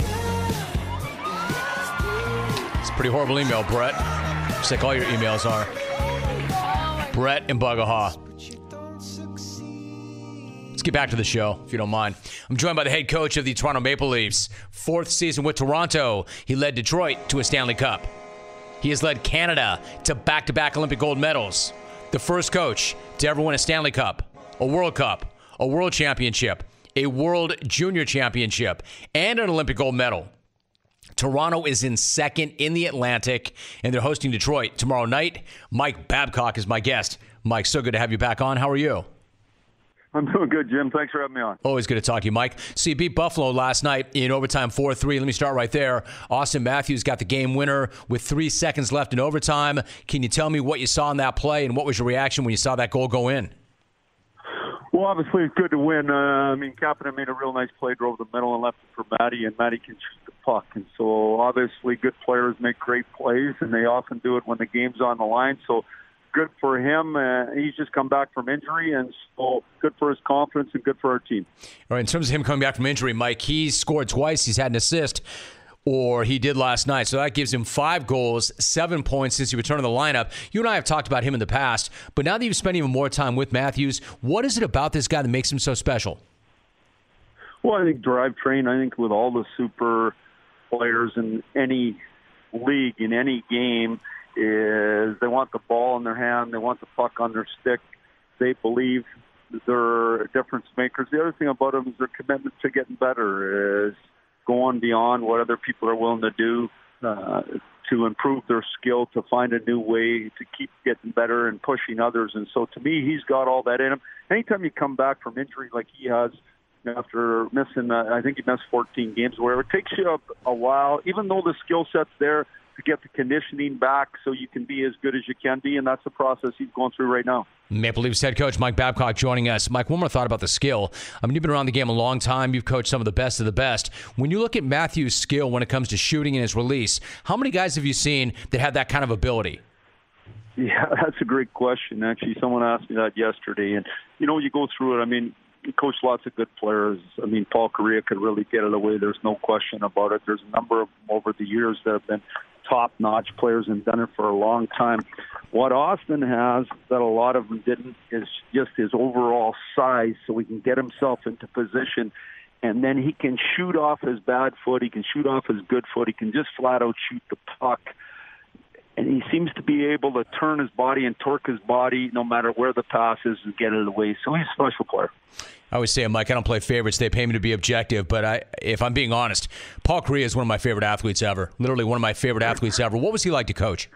a pretty horrible email, Brett. Just like all your emails are. Brett in Bugahaw. Let's get back to the show, if you don't mind. I'm joined by the head coach of the Toronto Maple Leafs. 4th season with Toronto. He led Detroit to a Stanley Cup. He has led Canada to back-to-back Olympic gold medals. The first coach to ever win a Stanley Cup, a World Cup, a World Championship, a World Junior Championship, and an Olympic gold medal. Toronto is in second in the Atlantic, and they're hosting Detroit tomorrow night. Mike Babcock is my guest. Mike, so good to have you back on. How are you? I'm doing good, Jim. Thanks for having me on. Always good to talk to you, Mike. So you beat Buffalo last night in overtime 4-3. Let me start right there. Austin Matthews got the game winner with 3 seconds left in overtime. Can you tell me what you saw in that play and what was your reaction when you saw that goal go in? Well, obviously it's good to win. Kapanen made a real nice play, drove the middle and left it for Matty, and Matty can shoot the puck. And so obviously good players make great plays, and they often do it when the game's on the line. So good for him. He's just come back from injury, and so good for his confidence and good for our team. All right, in terms of him coming back from injury, Mike, he's scored twice. He's had an assist, or he did last night. So that gives him 5 goals, 7 points since he returned to the lineup. You and I have talked about him in the past, but now that you've spent even more time with Matthews, what is it about this guy that makes him so special? Well, I think drivetrain. I think with all the super players in any league, in any game, is they want the ball in their hand, they want the puck on their stick, they believe they're difference makers. The other thing about them is their commitment to getting better, is going beyond what other people are willing to do to improve their skill, to find a new way, to keep getting better and pushing others. And so to me, he's got all that in him. Anytime you come back from injury like he has, after missing, I think he missed 14 games or whatever, it takes you a while, even though the skill set's there, to get the conditioning back so you can be as good as you can be, and that's the process he's going through right now. Maple Leafs head coach Mike Babcock joining us. Mike, one more thought about the skill. I mean, you've been around the game a long time. You've coached some of the best of the best. When you look at Matthews' skill when it comes to shooting and his release, how many guys have you seen that have that kind of ability? Yeah, that's a great question. Actually, someone asked me that yesterday. And, you go through it. I mean, you coach lots of good players. I mean, Paul Kariya could really get it away. There's no question about it. There's a number of them over the years that have been top-notch players and done it for a long time. What Austin has that a lot of them didn't is just his overall size, so he can get himself into position, and then he can shoot off his bad foot, he can shoot off his good foot, he can just flat-out shoot the puck, and he seems to be able to turn his body and torque his body no matter where the pass is and get it away. So he's a special player. I always say, Mike, I don't play favorites. They pay me to be objective. But if I'm being honest, Paul Kariya is one of my favorite athletes ever. Literally one of my favorite athletes ever. What was he like to coach?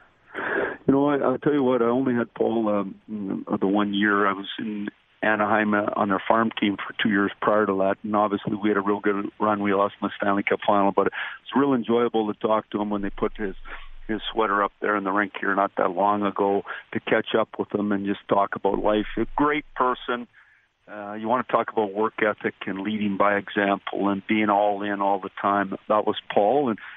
I'll tell you what, I only had Paul the 1 year. I was in Anaheim on their farm team for 2 years prior to that. And obviously we had a real good run. We lost in the Stanley Cup final. But it's real enjoyable to talk to him when they put his sweater up there in the rink here not that long ago, to catch up with him and just talk about life. A great person. You want to talk about work ethic and leading by example and being all in all the time. That was Paul, and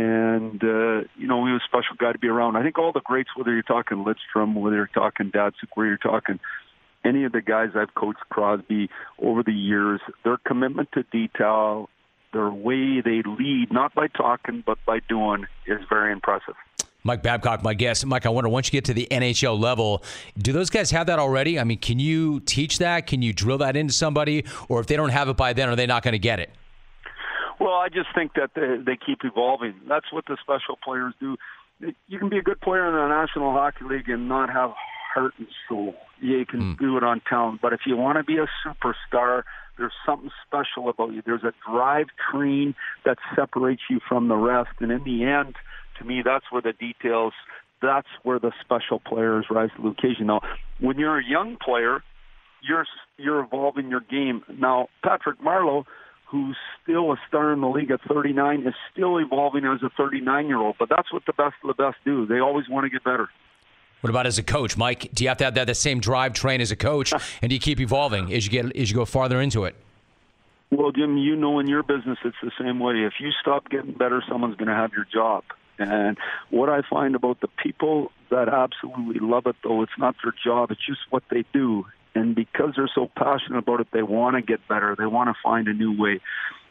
he was a special guy to be around. I think all the greats, whether you're talking Lidstrom, whether you're talking Datsuk, whether you're talking any of the guys I've coached, Crosby, over the years, their commitment to detail, their way they lead, not by talking but by doing, is very impressive. Mike Babcock, my guest. Mike, I wonder, once you get to the NHL level, do those guys have that already? I mean, can you teach that? Can you drill that into somebody? Or if they don't have it by then, are they not going to get it? Well, I just think that they keep evolving. That's what the special players do. You can be a good player in the National Hockey League and not have heart and soul. You can do it on talent. But if you want to be a superstar, there's something special about you. There's a drivetrain that separates you from the rest. And in the end, to me, that's where the details, that's where the special players rise to the occasion. Now, when you're a young player, you're evolving your game. Now, Patrick Marleau, who's still a star in the league at 39, is still evolving as a 39-year-old. But that's what the best of the best do. They always want to get better. What about as a coach, Mike? Do you have to have that same drive train as a coach, and do you keep evolving as you go farther into it? Well, Jim, in your business, it's the same way. If you stop getting better, someone's going to have your job. And what I find about the people that absolutely love it, though, it's not their job, it's just what they do. And because they're so passionate about it, they want to get better. They want to find a new way.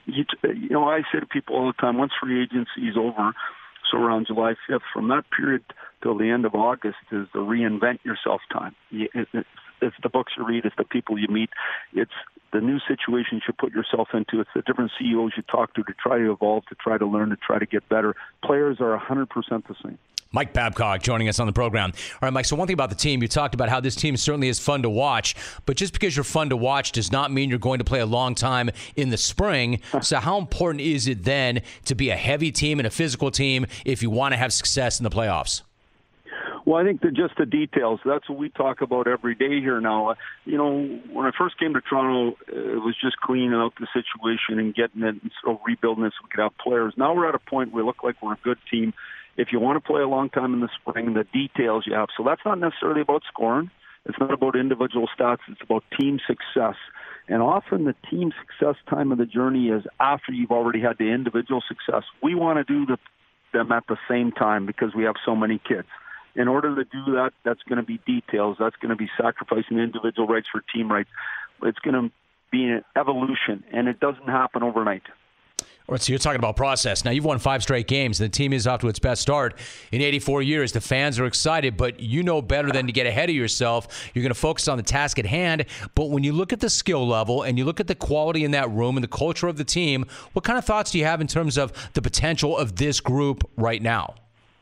I say to people all the time, once free agency is over, so around July 5th, from that period till the end of August is the reinvent yourself time. It's the books you read, it's the people you meet, it's the new situations you put yourself into. It's the different CEOs you talk to try to evolve, to try to learn, to try to get better. Players are 100% the same. Mike Babcock joining us on the program. All right, Mike, so one thing about the team, you talked about how this team certainly is fun to watch, but just because you're fun to watch does not mean you're going to play a long time in the spring. So how important is it then to be a heavy team and a physical team if you want to have success in the playoffs? Well, I think just the details. That's what we talk about every day here now. When I first came to Toronto, it was just cleaning out the situation and getting it and so rebuilding it so we could have players. Now we're at a point where we look like we're a good team. If you want to play a long time in the spring, the details you have. So that's not necessarily about scoring. It's not about individual stats. It's about team success. And often the team success time of the journey is after you've already had the individual success. We want to do them at the same time because we have so many kids. In order to do that, that's going to be details. That's going to be sacrificing individual rights for team rights. It's going to be an evolution, and it doesn't happen overnight. All right, so you're talking about process. Now, you've won 5 straight games. The team is off to its best start in 84 years. The fans are excited, but you know better than to get ahead of yourself. You're going to focus on the task at hand. But when you look at the skill level and you look at the quality in that room and the culture of the team, what kind of thoughts do you have in terms of the potential of this group right now?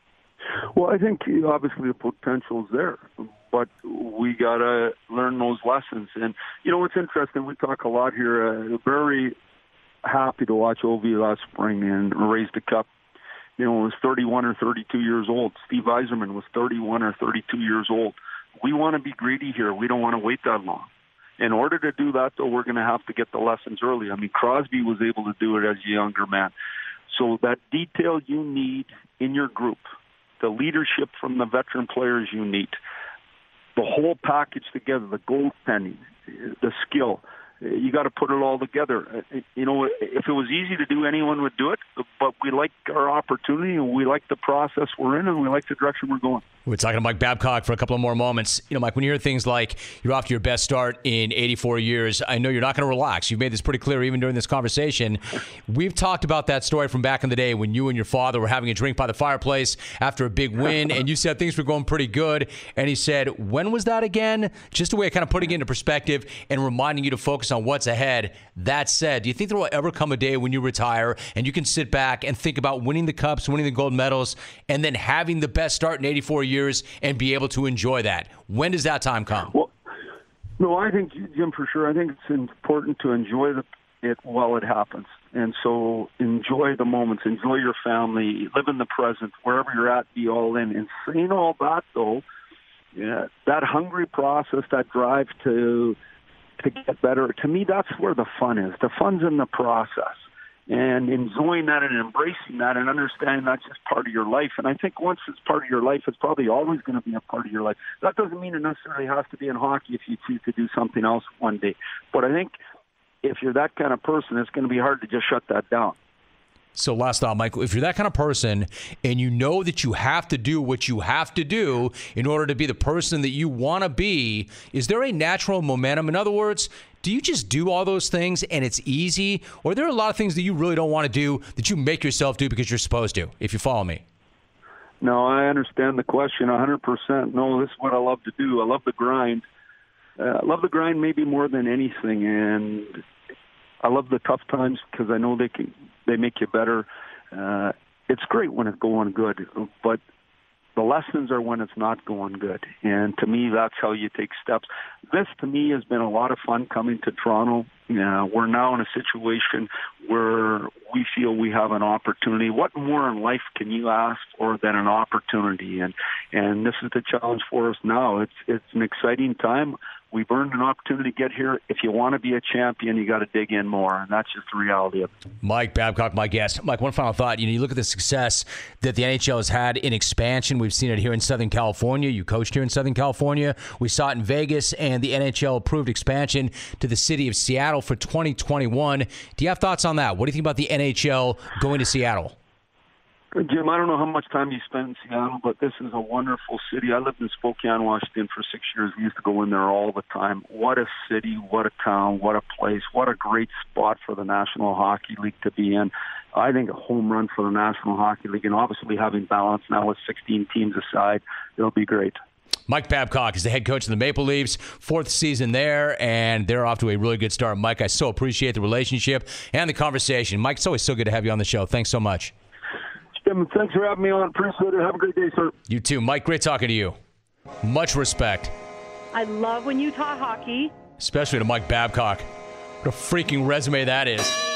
Well, I think obviously the potential's there, but we got to learn those lessons. And, it's interesting. We talk a lot here. Very happy to watch Ovi last spring and raise the cup. He was 31 or 32 years old. Steve Yzerman was 31 or 32 years old. We want to be greedy here. We don't want to wait that long. In order to do that, though, we're going to have to get the lessons early. I mean, Crosby was able to do it as a younger man. So that detail you need in your group, the leadership from the veteran players you need, the whole package together, the goaltending, the skill, you got to put it all together. If it was easy to do, anyone would do it, but we like our opportunity and we like the process we're in and we like the direction we're going. We're talking to Mike Babcock for a couple of more moments. Mike, when you hear things like you're off to your best start in 84 years, I know you're not going to relax. You've made this pretty clear even during this conversation. We've talked about that story from back in the day when you and your father were having a drink by the fireplace after a big win, and you said things were going pretty good. And he said, when was that again? Just a way of kind of putting it into perspective and reminding you to focus on what's ahead. That said, do you think there will ever come a day when you retire and you can sit back and think about winning the cups, winning the gold medals, and then having the best start in 84 years and be able to enjoy that? When does that time come? Well, no, I think, Jim, for sure. I think it's important to enjoy it while it happens. And so enjoy the moments, enjoy your family, live in the present, wherever you're at, be all in. And saying all that, though, that hungry process, that drive to get better, to me, that's where the fun is. The fun's in the process. And enjoying that and embracing that and understanding that's just part of your life. And I think once it's part of your life, it's probably always going to be a part of your life. That doesn't mean it necessarily has to be in hockey if you choose to do something else one day. But I think if you're that kind of person, it's going to be hard to just shut that down. So last thought, Michael, if you're that kind of person and you know that you have to do what you have to do in order to be the person that you want to be, is there a natural momentum? In other words, do you just do all those things and it's easy? Or are there a lot of things that you really don't want to do that you make yourself do because you're supposed to, if you follow me? No, I understand the question 100%. No, this is what I love to do. I love the grind. I love the grind maybe more than anything. And I love the tough times because I know they make you better. It's great when it's going good, but the lessons are when it's not going good. And to me, that's how you take steps. This, to me, has been a lot of fun coming to Toronto. We're now in a situation where we feel we have an opportunity. What more in life can you ask for than an opportunity? And this is the challenge for us now. It's an exciting time. We've earned an opportunity to get here. If you want to be a champion, you got to dig in more, and that's just the reality of it. Mike Babcock, my guest. Mike, one final thought. You look at the success that the NHL has had in expansion. We've seen it here in Southern California. You coached here in Southern California. We saw it in Vegas, and the NHL approved expansion to the city of Seattle for 2021. Do you have thoughts on that? What do you think about the NHL going to Seattle? Jim, I don't know how much time you spent in Seattle, but this is a wonderful city. I lived in Spokane, Washington for 6 years. We used to go in there all the time. What a city, what a town, what a place, what a great spot for the National Hockey League to be in. I think a home run for the National Hockey League, and obviously having balance now with 16 teams aside, it'll be great. Mike Babcock is the head coach of the Maple Leafs, 4th season there, and they're off to a really good start. Mike, I so appreciate the relationship and the conversation. Mike, it's always so good to have you on the show. Thanks so much. Jim, thanks for having me on. Appreciate it. Have a great day, sir. You too. Mike, great talking to you. Much respect. I love when you talk hockey. Especially to Mike Babcock. What a freaking resume that is.